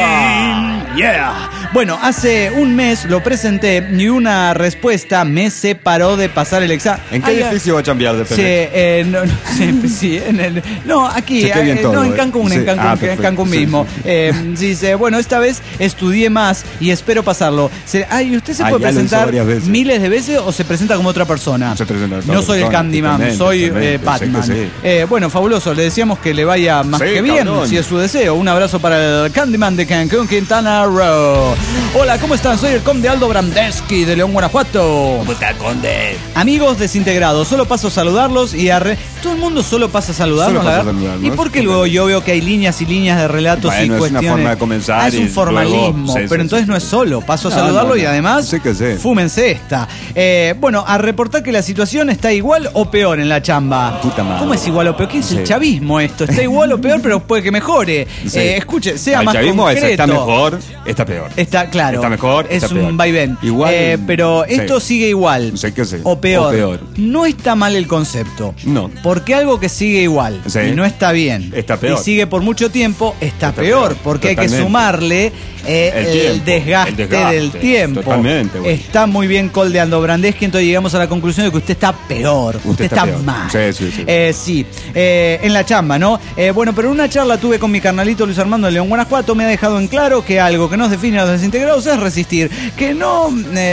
H: Yeah. Bueno, hace un mes lo presenté y una respuesta me separó de pasar el examen.
C: ¿En qué edificio va a cambiar de
H: Sí,
C: Pemex?
H: sí, aquí,
C: Chequé bien todo,
H: no, en Cancún,
C: sí.
H: en Cancún,
C: Ah,
H: en
C: perfecto.
H: Cancún
C: Sí,
H: mismo.
C: sí.
H: Dice, bueno, esta vez estudié más y espero pasarlo. ¿Usted se
C: Ah,
H: puede
C: ya lo hizo
H: presentar
C: varias veces.
H: miles de veces o se presenta como otra persona?
C: Se presenta como
H: No
C: otra
H: soy el
C: persona,
H: Candyman,
C: totalmente,
H: soy
C: totalmente,
H: Batman.
C: sé que
H: Bueno, fabuloso, le decíamos que le vaya más
C: Sí,
H: que bien,
C: cabrón.
H: si es su deseo. Un abrazo para el Candyman de Cancún, Quintana Roo. Hola, ¿cómo están? Soy el conde Aldo Brandeski de León, Guanajuato.
D: ¿Cómo está, conde?
H: Amigos desintegrados, solo paso a saludarlos y todo el mundo solo pasa a saludarnos,
C: Solo
H: la
C: pasa a
H: verdad.
C: saludarnos.
H: ¿Y por qué luego yo veo que hay líneas y líneas de relatos
C: Bueno,
H: y
C: es una
H: cuestiones?
C: forma de comenzar
H: Es un
C: y
H: formalismo,
C: luego- sí,
H: pero
C: sí,
H: entonces
C: sí,
H: no
C: sí.
H: es solo, paso a
C: No,
H: saludarlo
C: no,
H: y
C: no.
H: además
C: Sí que sí.
H: fúmense esta. A reportar que la situación está igual o peor en la chamba.
C: Puta madre.
H: ¿Cómo es igual o peor? ¿Qué es el
C: Sí.
H: chavismo esto? Está igual o peor, pero puede que mejore.
C: Sí.
H: Escuche, sea
C: El
H: más
C: chavismo
H: concreto.
C: está mejor, está peor.
H: Está claro.
C: Está mejor,
H: es
C: está
H: un
C: peor.
H: vaivén.
C: Igual,
H: pero
C: sí.
H: esto sigue igual.
C: Sí que sí.
H: O peor.
C: O peor.
H: No está mal el concepto.
C: No.
H: Porque algo que sigue igual
C: Sí.
H: y no está bien.
C: Está peor.
H: Y sigue por mucho tiempo, está
C: Está
H: peor.
C: peor.
H: Porque hay que
C: Totalmente.
H: sumarle el
C: tiempo,
H: desgaste
C: el desgaste.
H: del tiempo.
C: Totalmente, güey.
H: Está muy bien Col de Aldo Brandeski, entonces llegamos a la conclusión de que usted está peor. Usted está
C: peor.
H: mal.
C: Sí.
H: Sí, en la chamba, ¿no? Pero en una charla tuve con mi carnalito Luis Armando de León, Guanajuato, me ha dejado en claro que algo que nos define a los desintegrados es resistir, que no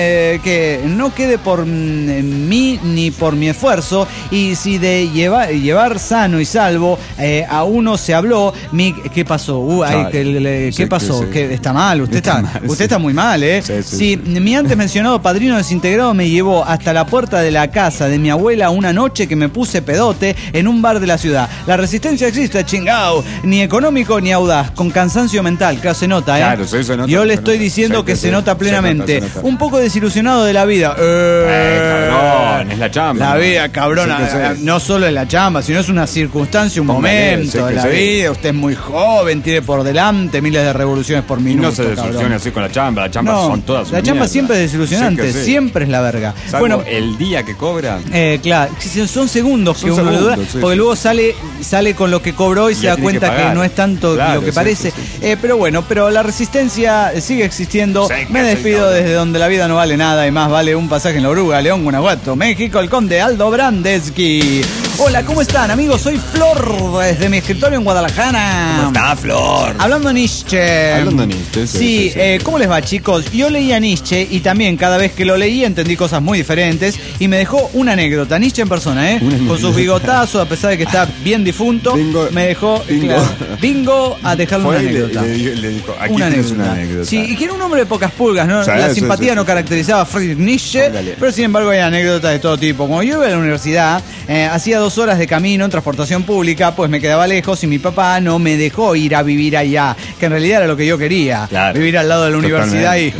H: quede por mí ni por mi esfuerzo, y si de llevar sano y salvo a uno se habló, ¿qué pasó?
C: Claro.
H: ¿Qué
C: Sí,
H: pasó?
C: sí.
H: ¿Qué está mal? Usted está
C: mal,
H: usted
C: sí.
H: está muy mal, ¿eh?
C: Sí.
H: Mi antes mencionado padrino desintegrado me llevó hasta la puerta de la casa de mi abuela una noche que me puse pedote en un bar de la ciudad. La resistencia existe, chingao, ni económico ni audaz, con cansancio mental, claro, se nota, ¿eh?
C: Claro, sí, se nota,
H: Yo le
C: se
H: estoy
C: nota.
H: diciendo
C: Sí,
H: que
C: sí,
H: se nota
C: se
H: plenamente.
C: nota.
H: Un poco desilusionado de la vida.
C: Cabrón, es la chamba.
H: La
C: ¿no?
H: vida, cabrón,
C: Sí que sí.
H: no solo es la chamba, sino es una circunstancia, un
C: Póngale,
H: momento
C: sí
H: de
C: que
H: la
C: sí.
H: vida. Usted es muy joven, tiene por delante miles de revoluciones por
C: Y
H: minuto.
C: no se desilusione
H: cabrón.
C: así con la chamba. La chamba
H: No,
C: son todas
H: la
C: una
H: chamba
C: mierda.
H: siempre es desilusionante,
C: Sí que sí.
H: siempre es la verga.
C: Salvo
H: Bueno,
C: el día que cobra.
H: claro, son segundos que
C: Son
H: uno le duda,
C: segundos, sí,
H: porque
C: sí,
H: luego
C: sí.
H: sale con lo que cobró y se
C: Ya
H: da
C: tiene que
H: cuenta que
C: pagar.
H: no es tanto
C: Claro,
H: lo que
C: sí,
H: parece.
C: sí, sí.
H: Pero la resistencia sigue existiendo.
C: Sí, que
H: Me
C: sí,
H: despido
C: cabrón.
H: desde donde la vida no vale nada y más vale un pasaje en la oruga, León, Guanajuato, México, el conde Aldo Brandeski. Hola, ¿cómo están, amigos? Soy Flor, desde mi escritorio en Guadalajara.
D: ¿Cómo está, Flor?
H: Hablando Nietzsche.
C: Hablando Nietzsche,
H: sí. ¿Cómo les va, chicos? Yo leía Nietzsche y también cada vez que lo leía entendí cosas muy diferentes y me dejó una anécdota. Nietzsche en persona, con sus bigotazos, a pesar de que está bien difunto, me dejó bingo a dejarle una anécdota.
C: Le dijo, aquí una anécdota.
H: Sí, y que era un hombre de pocas pulgas, ¿no? La simpatía no caracterizaba a Friedrich Nietzsche, pero sin embargo hay anécdotas de todo tipo. Como yo iba a la universidad, hacía 2 horas de camino en transportación pública, pues me quedaba lejos y mi papá no me dejó ir a vivir allá, que en realidad era lo que yo quería, vivir al lado de la universidad y...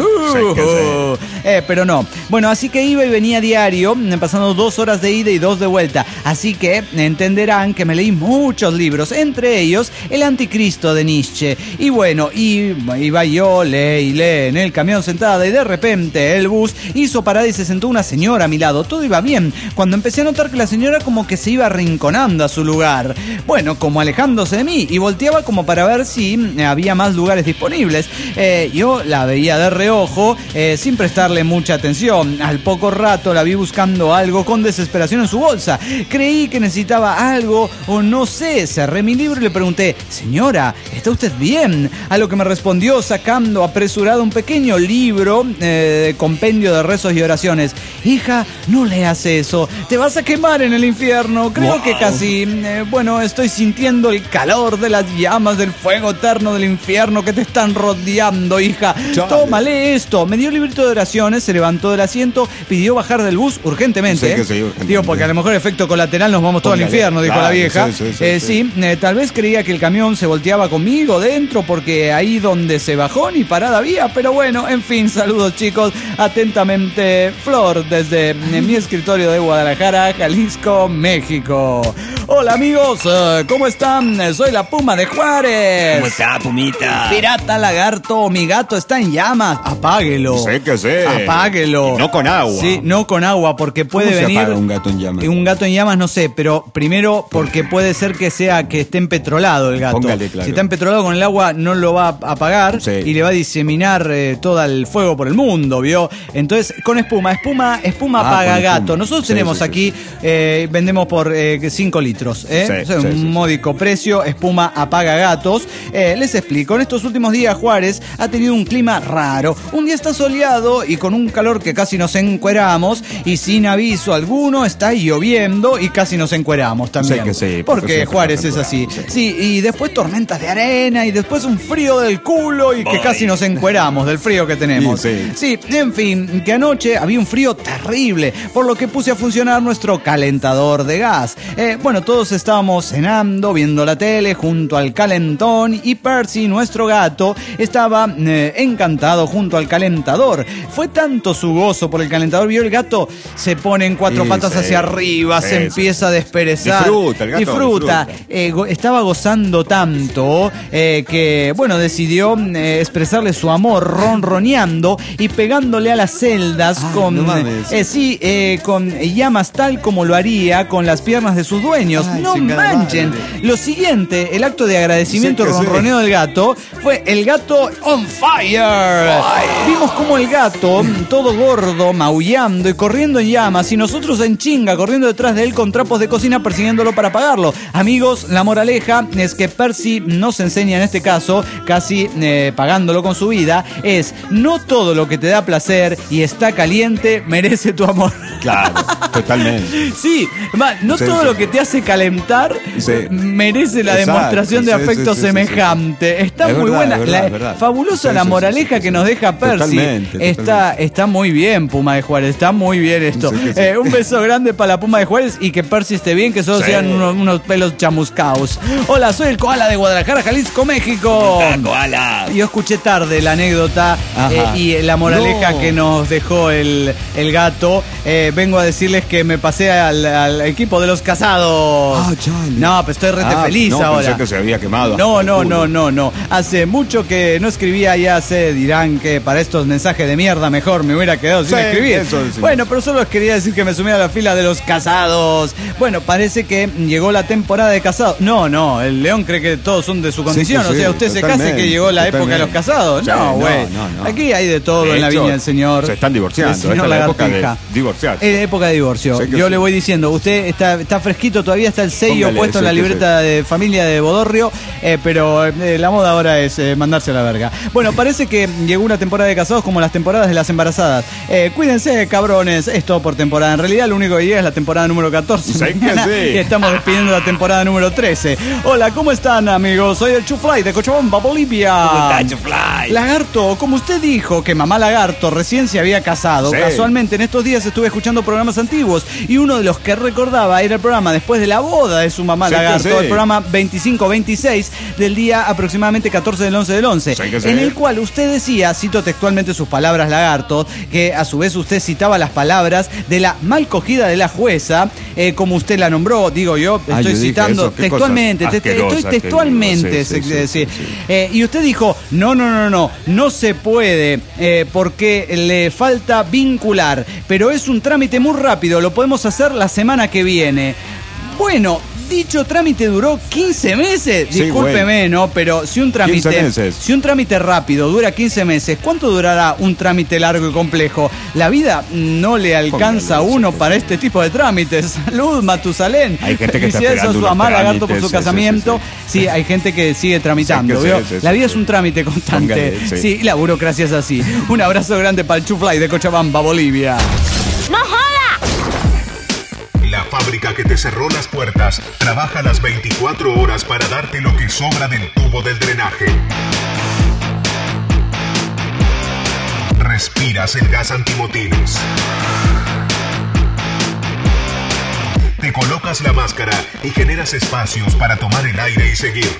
H: pero no. Bueno, así que iba y venía diario, pasando 2 horas de ida y 2 de vuelta. Así que entenderán que me leí muchos libros, entre ellos El Anticristo de Nietzsche. Y bueno, iba yo, leí en el camión sentada y de repente el bus hizo parada y se sentó una señora a mi lado. Todo iba bien, cuando empecé a notar que la señora como que se iba arrinconando a su lugar. Bueno, como alejándose de mí, y volteaba como para ver si había más lugares disponibles. Yo la veía de reojo, sin prestarle mucha atención. Al poco rato la vi buscando algo con desesperación en su bolsa. Creí que necesitaba algo o no sé. Cerré mi libro y le pregunté: señora, ¿está usted bien? A lo que me respondió sacando apresurado un pequeño libro de compendio de rezos y oraciones: hija, no leas eso, te vas a quemar en el infierno. Creo que casi, estoy sintiendo el calor de las llamas del fuego eterno del infierno que te están rodeando, hija. Tómale esto. Me dio el librito de oraciones, se levantó del asiento, pidió bajar del bus urgentemente.
C: Urgentemente.
H: Digo, porque a lo mejor efecto colateral nos vamos todos al infierno, dijo la vieja. Tal vez creía que el camión se volteaba conmigo dentro, porque ahí donde se bajó ni parada había, pero bueno, en fin, saludos, chicos. Atentamente, Flor, desde mi escritorio de Guadalajara, Jalisco, México. Hola, amigos, ¿cómo están? Soy la Puma de Juárez.
D: ¿Cómo está, Pumita?
H: Pirata lagarto, mi gato está en llamas. Apáguelo.
C: Sé que sé.
H: Apáguelo.
C: Y no con agua.
H: Sí, no con agua, porque puede venir.
C: ¿Cómo se apaga un gato en llamas?
H: Un gato en llamas no sé, pero primero porque puede ser que esté empetrolado el gato.
C: Póngale, claro.
H: Si está empetrolado con el agua no lo va a apagar y le va a diseminar todo el fuego por el mundo, ¿vio? Entonces, con espuma apaga gato. Nosotros tenemos aquí, vendemos por 5 litros, un módico precio, espuma apaga gatos. Les explico, en estos últimos días Juárez ha tenido un clima raro. Un día está soleado y con un calor que casi nos encueramos, y sin aviso alguno está lloviendo y casi nos encueramos también. Porque Juárez es así. Sí, y después tormentas de arena y después un frío del culo y que casi nos encueramos del frío que tenemos. Sí, en fin, que anoche había un frío terrible, por lo que puse a funcionar nuestro calentador de gas. Todos estábamos cenando, viendo la tele junto al calentón, y Percy, nuestro gato, estaba encantado junto al calentador. Fue tanto su gozo por el calentador, vio el gato, se pone en 4 patas hacia arriba, se empieza a desperezar. Disfruta. Estaba gozando tanto que, decidió expresarle su amor ronroneando y pegándole a las celdas con llamas, tal como lo haría con las piernas de sus dueños. No manchen. Lo siguiente, el acto de agradecimiento ronroneo del gato, fue el gato on fire. Vimos como el gato, todo gordo, maullando y corriendo en llamas, y nosotros en chinga corriendo detrás de él con trapos de cocina persiguiéndolo para apagarlo. Amigos, la moraleja es que Percy nos enseña en este caso, casi pagándolo con su vida, es: no todo lo que te da placer y está caliente merece tu amor.
C: Claro, totalmente.
H: Sí, no todo lo que te hace calentar merece la demostración de afecto semejante. Está muy buena, fabulosa la moraleja que nos deja Percy. Está muy bien, Puma de Juárez, está muy bien esto. Un beso grande para la Puma de Juárez, y que Percy esté bien, que solo sean unos pelos chamuscaos. Hola, soy el Koala de Guadalajara, Jalisco, México.
D: Koala.
H: Yo escuché tarde la anécdota y la moraleja que nos dejó el gato. Vengo a decirles que me pasé al equipo de los casados. No, pero estoy rete feliz ahora.
C: Pensé que se había quemado.
H: No. Hace mucho que no escribía, ya se dirán que para estos mensajes de mierda mejor me hubiera quedado sin escribir. Bueno, pero solo quería decir que me sumé a la fila de los casados. Bueno, parece que llegó la temporada de casados. No, el León cree que todos son de su condición. Usted se casa y que llegó la época época de los casados.
C: Sí,
H: No, güey.
C: no.
H: Aquí hay de todo en la viña del señor.
C: Se están divorciando.
H: Señor
C: Esta es la época de
H: Lagartija.
C: divorciarse.
H: Es época de divorcio.
C: Sé que
H: Yo
C: sí.
H: le voy diciendo, usted está fresquito, todavía está el sello
C: Póngale,
H: puesto en
C: sí,
H: la
C: que
H: libreta de familia de Bodorrio, pero la moda ahora es mandarse a la verga. Bueno, parece que llegó una temporada de casados como las temporadas de las embarazadas. Cuídense, cabrones, es todo por temporada. En realidad lo único que llega es la temporada número 14.
C: Sé que
H: mañana,
C: sí.
H: y estamos despidiendo la temporada número 13. Hola, ¿cómo están, amigos? Soy el Chufly de Cochabamba, Bolivia.
D: ¿Cómo está, Chufly?
H: Lagarto, como usted dijo que mamá Lagarto recién se había casado,
C: Sí.
H: casualmente en estos días estuve escuchando programas antiguos y uno de los que recordaba era el programa después de la boda de su mamá
C: Sí que
H: Lagarto,
C: sí.
H: el programa 25-26 del día aproximadamente 14 del 11 del 11,
C: Sí que sí.
H: en el cual usted decía, cito textualmente sus palabras, Lagarto, que a su vez usted citaba las palabras de la mal cogida de la jueza, como usted la nombró, digo yo, estoy
C: yo dije
H: citando
C: eso, qué
H: textualmente,
C: cosas
H: estoy
C: asquerosas
H: textualmente,
C: que digo. Sí.
H: y usted dijo, no se puede, porque le falta vincular, pero es un trámite muy rápido, lo podemos hacer la semana que viene. Bueno, dicho trámite duró 15 meses.
C: Sí,
H: Discúlpeme, ¿no? Pero si un
C: 15 meses.
H: si un trámite rápido dura 15 meses, ¿cuánto durará un trámite largo y complejo? La vida no le alcanza a uno para este tipo de trámites. Salud, Matusalén.
C: Hay gente que está
H: Felicidades a su
C: esperando
H: mamá
C: unos
H: Lagarto por su
C: trámites,
H: casamiento. Sí, hay gente que sigue tramitando.
C: Sí, que
H: ¿vio?
C: sí,
H: La vida
C: sí.
H: es un trámite constante.
C: Póngale, sí.
H: Sí, y la burocracia es así. Un abrazo grande para el Chufly de Cochabamba, Bolivia.
F: La fábrica que te cerró las puertas trabaja las 24 horas para darte lo que sobra del tubo del drenaje. Respiras el gas antimotines. Te colocas la máscara y generas espacios para tomar el aire y seguir.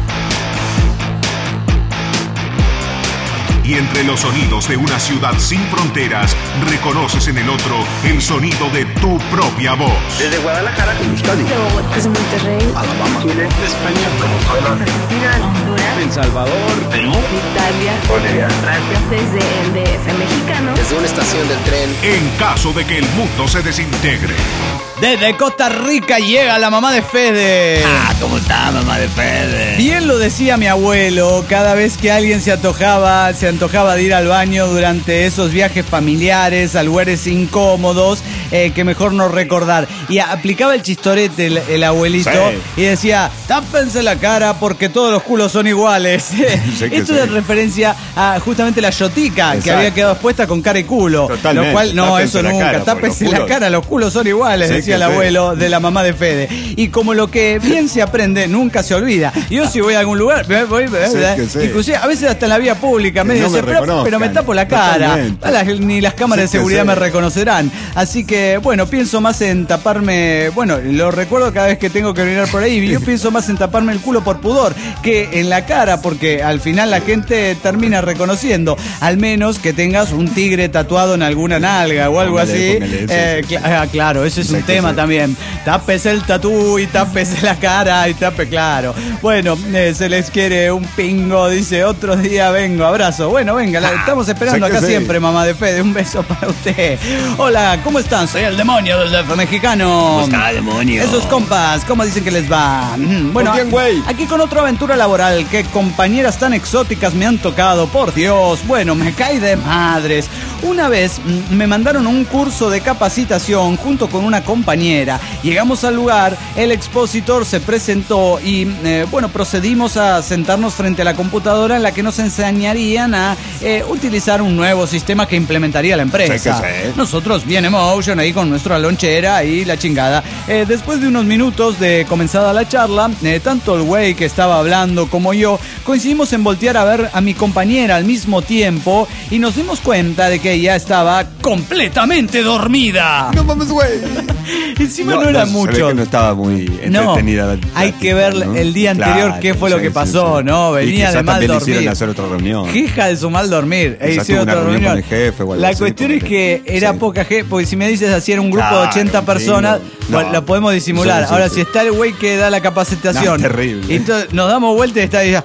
F: Y entre los sonidos de una ciudad sin fronteras, reconoces en el otro el sonido de tu propia voz.
B: Desde Guadalajara, Euskadi,
J: Desde Monterrey,
B: Alabama, Chile, España, Venezuela,
J: Argentina, Honduras,
B: El Salvador, Perú,
J: Italia,
B: Bolivia,
J: Francia, desde el DF mexicano,
I: Desde una estación del tren.
F: En caso de que el mundo se desintegre.
H: Desde Costa Rica llega la mamá de Fede.
D: ¿Cómo está, mamá de Fede?
H: Bien lo decía mi abuelo, cada vez que alguien se antojaba de ir al baño durante esos viajes familiares a lugares incómodos, que mejor no recordar. Y aplicaba el chistorete el abuelito,
C: Sí.
H: y decía, tápense la cara porque todos los culos son iguales.
C: Sí que
H: Esto
C: sí.
H: es referencia a justamente la yotica, que
C: Exacto.
H: había quedado expuesta con cara y culo.
C: Totalmente.
H: Lo cual, no,
C: Tápense
H: eso
C: la
H: nunca.
C: cara, porque
H: Tápense
C: los
H: la
C: culos-
H: cara, los culos son iguales,
C: Sí
H: decía el
C: que sí.
H: abuelo de la mamá de Fede. Y como lo que bien se aprende, nunca se olvida. Yo si voy a algún lugar, voy,
C: que sí.
H: inclusive a veces hasta en la vía pública, medio
C: no me
H: dice, pero
C: reconozcan.
H: me tapo la cara.
C: Totalmente.
H: Ni las cámaras
C: Sí
H: de
C: que
H: seguridad
C: sí.
H: me reconocerán. Así que, bueno, pienso más en taparme, bueno, lo recuerdo cada vez que tengo que mirar por ahí, yo pienso más en taparme el culo por pudor que en la cara, porque al final la gente termina reconociendo, al menos que tengas un tigre tatuado en alguna nalga o algo
C: Póngale,
H: así.
C: póngale, sí.
H: Claro, ese es
C: Sí
H: un
C: que
H: tema
C: sí.
H: también. Tápese el tatú y tápese la cara y claro. Bueno, se les quiere un pingo, dice, otro día vengo, abrazo. Bueno, venga, la estamos esperando
C: sé que
H: acá
C: sí.
H: siempre, mamá de Fede, un beso para usted. Hola, ¿cómo están? Soy el demonio del DF mexicano.
D: ¿Cómo está, demonio?
H: Esos compas, ¿cómo dicen que les va? Bueno,
C: Muy bien, güey.
H: aquí con otra aventura laboral, que compañeras tan exóticas me han tocado, por Dios. Bueno, me cae de madres. Una vez me mandaron un curso de capacitación junto con una compañera. Llegamos al lugar, el expositor se presentó y bueno, procedimos a sentarnos frente a la computadora en la que nos enseñarían a utilizar un nuevo sistema que implementaría la empresa.
C: Sí que sí.
H: Nosotros bien emotion ahí con nuestra lonchera y la chingada. Después de unos minutos de comenzada la charla, tanto el güey que estaba hablando como yo coincidimos en voltear a ver a mi compañera al mismo tiempo y nos dimos cuenta de que ella estaba completamente dormida.
C: No mames, güey.
H: Encima no era
C: se
H: mucho.
C: ve que no estaba muy
H: No,
C: entretenida. la
H: hay que
C: plática,
H: ver
C: ¿no?
H: el día anterior
C: Claro,
H: qué fue lo
C: sí,
H: que
C: sí,
H: pasó,
C: sí.
H: ¿no?
C: Y
H: Venía
C: quizás
H: de mal
C: también le
H: dormir.
C: hicieron hacer otra reunión.
H: Hija de su mal dormir.
C: Quizás
H: Hicieron
C: tuvo una
H: otra
C: reunión con el jefe o algo
H: La
C: así,
H: cuestión es
C: porque-
H: que era
C: sí.
H: poca gente, porque si me dices así era un grupo de
C: Claro,
H: 80
C: sí,
H: personas,
C: no.
H: bueno, lo podemos disimular.
C: Sí, sí,
H: Ahora,
C: sí.
H: si está el güey que da la capacitación,
C: No, terrible.
H: y entonces nos damos vuelta y está ahí.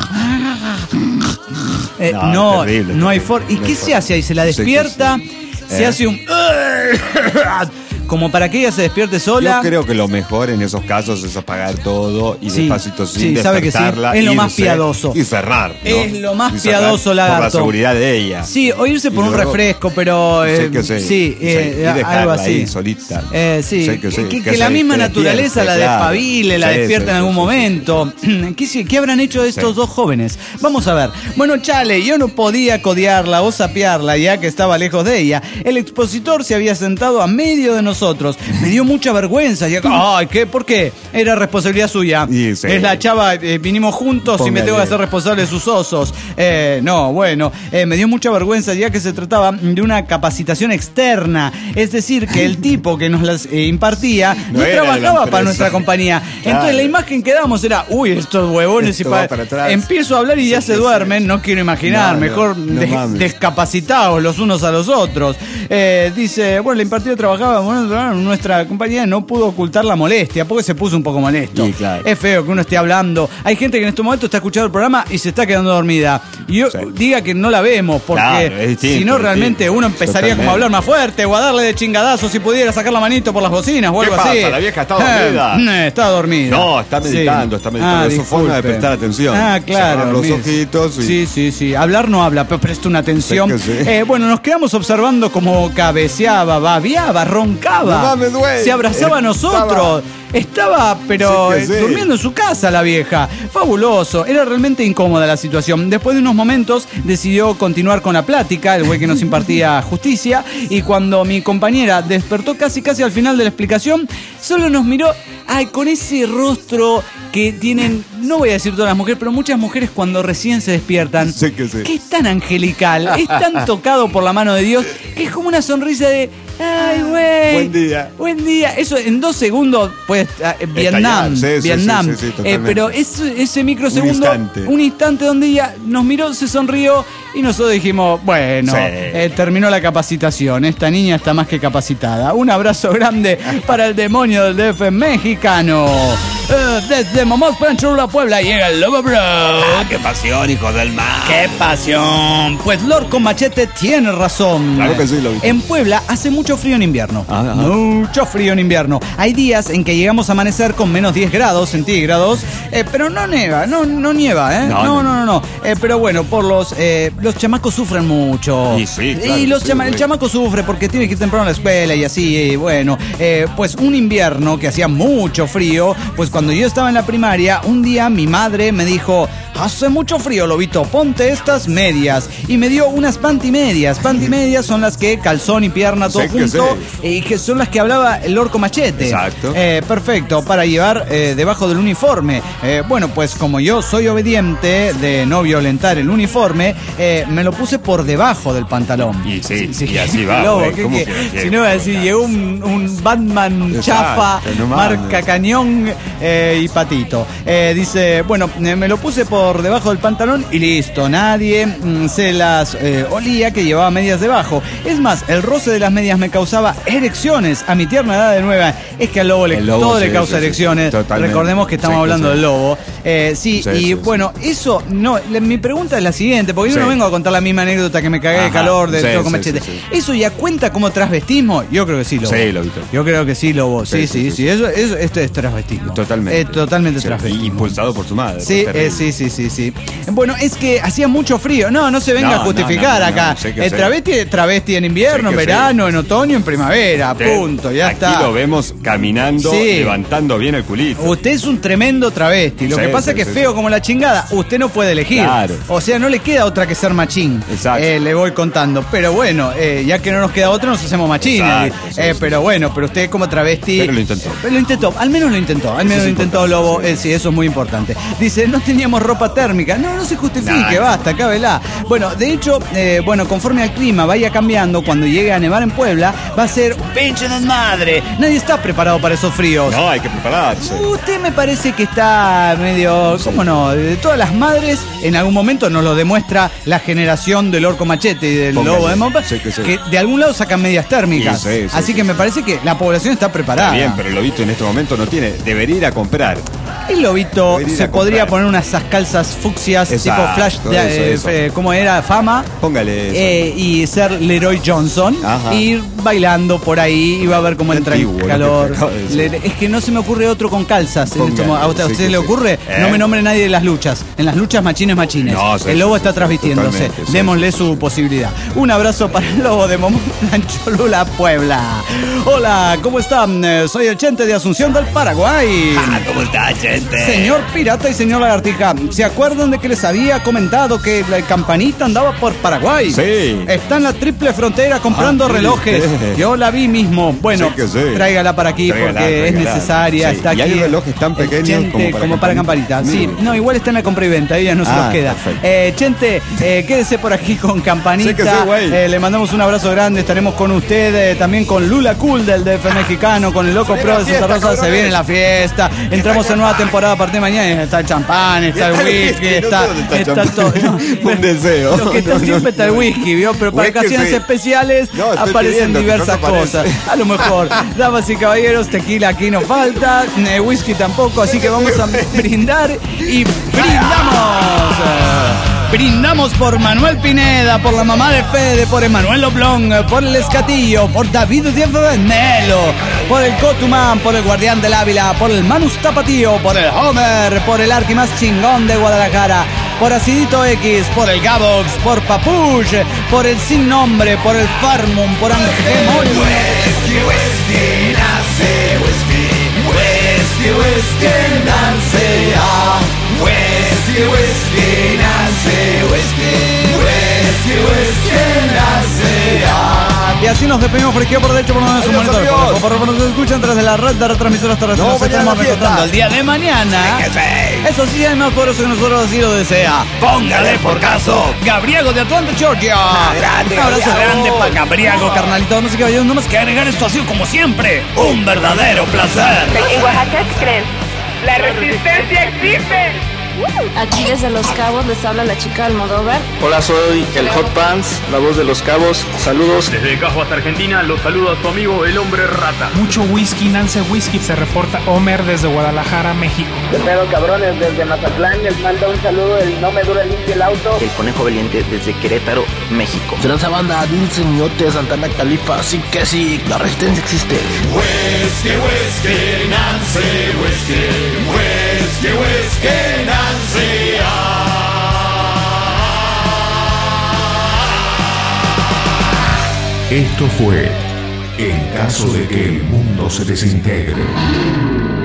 H: No,
C: terrible,
H: no hay
C: terrible.
H: forma. ¿Y
C: No
H: qué
C: hay
H: se
C: forma.
H: hace ahí? Se la
C: Sí que
H: despierta,
C: sí.
H: se hace un. como para que ella se despierte sola.
C: Yo creo que lo mejor en esos casos es apagar todo y despacito sin
H: sabe que sí.
C: despertarla.
H: Es lo más piadoso.
C: Y cerrar, ¿no?
H: Es lo más
C: Y cerrar
H: piadoso,
C: por
H: lagarto.
C: la seguridad de ella.
H: Sí, o irse por
C: Y
H: un
C: luego-
H: refresco, pero
C: y dejarla
H: algo así.
C: ahí solita.
H: Que la misma naturaleza la despabile, la despierta en algún momento. ¿Qué habrán hecho estos dos jóvenes? Vamos a ver. Bueno, chale, yo no podía codearla o sapearla ya que estaba lejos de ella. El expositor se había sentado a medio de nosotros. Me dio mucha vergüenza. Ay, ¿qué? ¿Por qué? Era responsabilidad suya. Es la chava, vinimos juntos y me tengo que hacer responsable de sus osos. No, bueno, me dio mucha vergüenza ya que se trataba de una capacitación externa. Es decir, que el tipo que nos las impartía no trabajaba para nuestra compañía.
C: Claro.
H: Entonces la imagen que damos era, uy, estos huevones.
C: Esto va para atrás.
H: Empiezo a hablar y ya se duermen. No quiero imaginar.
C: No,
H: Mejor
C: mames.
H: descapacitados los unos a los otros. Dice, bueno, la impartida trabajaba en nuestra compañía, no pudo ocultar la molestia, porque se puso un poco molesto.
C: Sí, claro.
H: Es feo que uno esté hablando. Hay gente que en este momento está escuchando el programa y se está quedando dormida. Y yo diga que no la vemos, porque
C: Claro, es distinto,
H: si no
C: es
H: realmente
C: distinto.
H: uno empezaría como a hablar más fuerte o a darle de chingadazos si pudiera sacar la manito por las bocinas o
C: ¿Qué
H: algo
C: pasa?
H: así.
C: ¿La vieja está dormida?
H: Está dormida.
C: No, está meditando, está meditando. Es su forma de
H: disculpe.
C: prestar atención.
H: Claro.
C: Cerrar los
H: mire.
C: ojitos y...
H: Sí. Hablar no habla, pero presta una atención.
C: Sí que sí.
H: Bueno, nos quedamos observando cómo cabeceaba, babiaba, roncaba.
C: No mames, güey.
H: Se abrazaba a nosotros. Estaba, pero
C: Sí que sí.
H: durmiendo en su casa la vieja. Fabuloso. Era realmente incómoda la situación. Después de unos momentos decidió continuar con la plática, el güey que nos impartía justicia, y cuando mi compañera despertó casi al final de la explicación, solo nos miró, con ese rostro que tienen, no voy a decir todas las mujeres, pero muchas mujeres cuando recién se despiertan,
C: Sí que sí.
H: que es tan angelical, es tan tocado por la mano de Dios, que es como una sonrisa de, ay, güey.
C: Buen día.
H: Buen día. Eso en 2 segundos, pues, Vietnam.
C: Sí,
H: Vietnam.
C: sí, totalmente.
H: Pero ese microsegundo,
C: Un
H: instante donde ella nos miró, se sonrió y nosotros dijimos, bueno,
C: Sí.
H: terminó la capacitación. Esta niña está más que capacitada. Un abrazo grande para el demonio del DF mexicano. Desde Mamás Panchula, Puebla, llega el Lobo Bro.
D: ¡Qué pasión, hijo del mar!
H: ¡Qué pasión! Pues Lord con Machete tiene razón.
C: Claro que sí, lo vi.
H: En Puebla hace mucho frío en invierno.
C: Ajá.
H: Mucho frío en invierno. Hay días en que llegamos a amanecer con menos 10 grados centígrados, pero no nieva, no nieva, ¿eh? No. Pero bueno, por los chamacos sufren mucho.
C: Y sí, claro,
H: Y
C: sí,
H: el
C: güey.
H: chamaco sufre porque tiene que ir temprano a la escuela y así, y bueno. Pues un invierno que hacía mucho frío, pues cuando yo estaba en la primaria, un día mi madre me dijo, hace mucho frío, Lobito, ponte estas medias. Y me dio unas pantimedias. Pantimedias son las que calzón y pierna todo
C: Sí que
H: junto,
C: sí.
H: y que son las que hablaba el Lord con Machete.
C: Exacto.
H: Perfecto, para llevar debajo del uniforme. Bueno, pues como yo soy obediente de no violentar el uniforme, me lo puse por debajo del pantalón.
C: Y sí, y así va,
H: Lobo,
C: güey,
H: ¿qué-
C: ¿cómo
H: qué?
C: que-
H: Si no, así llegó un Batman
C: Exacto,
H: chafa,
C: no mames.
H: marca cañón y patito. Dice, bueno, me lo puse por debajo del pantalón y listo. Nadie se las olía que llevaba medias debajo. Es más, el roce de las medias me causaba erecciones a mi tierna edad de 9 años. Es que al lobo,
C: El lobo,
H: todo
C: sí,
H: le causa
C: sí, sí,
H: erecciones.
C: totalmente.
H: Recordemos que estamos
C: Sí,
H: hablando
C: sí.
H: del lobo. Sí,
C: Sí,
H: y
C: sí,
H: bueno, eso no. Mi pregunta es la siguiente, porque yo
C: Sí.
H: no vengo a contar la misma anécdota que me cagué de
C: Ajá,
H: calor del
C: sí,
H: Lobo con
C: sí,
H: Machete.
C: sí, sí.
H: ¿Eso ya cuenta como transvestismo? Yo creo que sí, Lobo.
C: Sí, Lobito.
H: Yo creo que sí, Lobo. Sí.
C: Sí.
H: Eso, esto es transvestismo.
C: Totalmente.
H: Totalmente
C: Sí,
H: transvestismo.
C: impulsado por su madre.
H: Sí,
C: terrible.
H: sí. Bueno, es que hacía mucho frío. No se venga
C: No,
H: a justificar
C: no,
H: acá.
C: sé que sí.
H: Travesti en invierno,
C: Sí
H: en
C: que
H: verano, en otoño, en primavera. Punto, ya
C: Aquí
H: está.
C: lo vemos caminando,
H: Sí.
C: levantando bien el culito.
H: Usted es un tremendo travesti. Lo
C: Sí,
H: que pasa
C: sí,
H: es que
C: sí,
H: es feo
C: sí.
H: como la chingada. Usted no puede elegir.
C: Claro.
H: O sea, no le queda otra que ser machín.
C: Exacto.
H: Le voy contando. Pero bueno, ya que no nos queda otra, nos hacemos machines.
C: Exacto, sí, sí,
H: pero bueno, pero usted como travesti.
C: Pero lo intentó.
H: Pero lo intentó. Al menos lo intentó. Al menos
C: Eso
H: lo
C: es
H: intentó,
C: importante,
H: Lobo.
C: sí.
H: Sí, eso es muy importante. Dice, no teníamos ropa térmica. No se justifique,
C: Nah.
H: basta, cábela. Bueno, de hecho, conforme al clima vaya cambiando, cuando llegue a nevar en Puebla, va a ser un pinche desmadre. Nadie está preparado para esos fríos.
C: No, hay que prepararse.
H: Usted me parece que está medio, ¿cómo no? De todas las madres, en algún momento nos lo demuestra la generación del Orco Machete y del
C: Póngale.
H: Lobo de Mopa,
C: Sí, que sí.
H: que de algún lado sacan medias térmicas.
C: Sí, sí,
H: Así
C: sí,
H: que
C: sí.
H: me parece que la población está preparada.
C: Está bien, pero el Lobito en este momento no tiene. Debería ir a comprar
H: El lobito se podría poner esas calzas fucsias tipo Flash, ¿cómo era? Fama.
C: Póngale eso.
H: Y ser Leroy Johnson.
C: Ajá.
H: Y ir bailando por ahí y va a ver cómo entra el calor.
C: Que
H: Es que no se me ocurre otro con calzas. ¿A usted le ocurre? No me nombre nadie de las luchas. En las luchas machines.
C: No, sí,
H: el lobo está transmitiéndose. Démosle su posibilidad. Un abrazo para el lobo de Momotlán, Cholula, Puebla. Hola, ¿cómo están? Soy el Chente de Asunción del Paraguay.
D: ¿Cómo está, Chente?
H: Señor Pirata y señor Lagartija, ¿se acuerdan de que les había comentado que la Campanita andaba por Paraguay?
C: Sí.
H: Está en la triple frontera comprando relojes.
C: Sí.
H: Yo la vi mismo. Bueno,
C: sí.
H: Tráigala para aquí porque es necesaria.
C: Sí.
H: Está
C: y
H: aquí.
C: hay relojes tan pequeños
H: Chente, como para Campanita. Sí, no, igual está en la compra y venta, ella no se nos queda. Chente, quédese por aquí con Campanita. Le mandamos un abrazo grande. Estaremos con usted, también con Lula Cool del DF mexicano, con el Loco Pro de Santa Rosa. Se viene la fiesta. Entramos en nueva temporada a partir de mañana. Está el champán, está el whisky, está todo.
C: Un deseo.
H: Lo que está siempre está el whisky, ¿vio? Pero para ocasiones especiales aparecen diversas cosas. A lo mejor, damas y caballeros, tequila aquí no falta, whisky tampoco, así que vamos a brindar y brindamos. Brindamos por Manuel Pineda, por la mamá de Fede, por Emanuel Oblong, por el Escatillo, por David Díaz Melo, por el Cotumán, por el Guardián del Ávila, por el Manus Tapatío, por el Homer, por el Arqui más chingón de Guadalajara, por Acidito X, por el Gabox, por Papuch, por el Sin Nombre, por el Farmum, por Angemol.
K: Whisky, nace whisky, whisky, whisky, nace whisky, whisky, nace whisky, whisky, whisky, nace.
H: Y así nos despedimos por izquierda, por derecho, por donde su monitor. Por nos escuchan tras de la red de retransmisoras terrestres. Nos estamos reencontrando el día de mañana. Eso sí, es más poderoso que nosotros, así lo desea.
D: Póngale por caso.
H: Gabriego de Atlanta, Georgia.
D: Grande,
H: un abrazo grande para Gabriego, carnalito. No sé qué vaya, no más que agregar esto ha sido como siempre un verdadero placer.
J: En Oaxaca, ¿qué creen?
E: ¡La resistencia existe!
J: Aquí desde Los Cabos les habla la chica Almodóvar.
B: Hola, soy el Hot Pants, la voz de Los Cabos. Saludos.
E: Desde Cajo hasta Argentina, los saludo a tu amigo el Hombre Rata.
L: Mucho whisky, Nance Whisky, se reporta Homer desde Guadalajara, México.
M: ¿Qué pedo, cabrones? Desde Mazatlán les manda un saludo el No Me Dura Limpio el Auto.
N: El Conejo Valiente desde Querétaro, México.
O: Transa banda, Dulce Ñote, Santana Califa, así que sí, la resistencia existe.
K: Whisky, whisky, Nance Whisky, whisky, whisky, Nance.
F: Esto fue En caso de que el mundo se desintegre.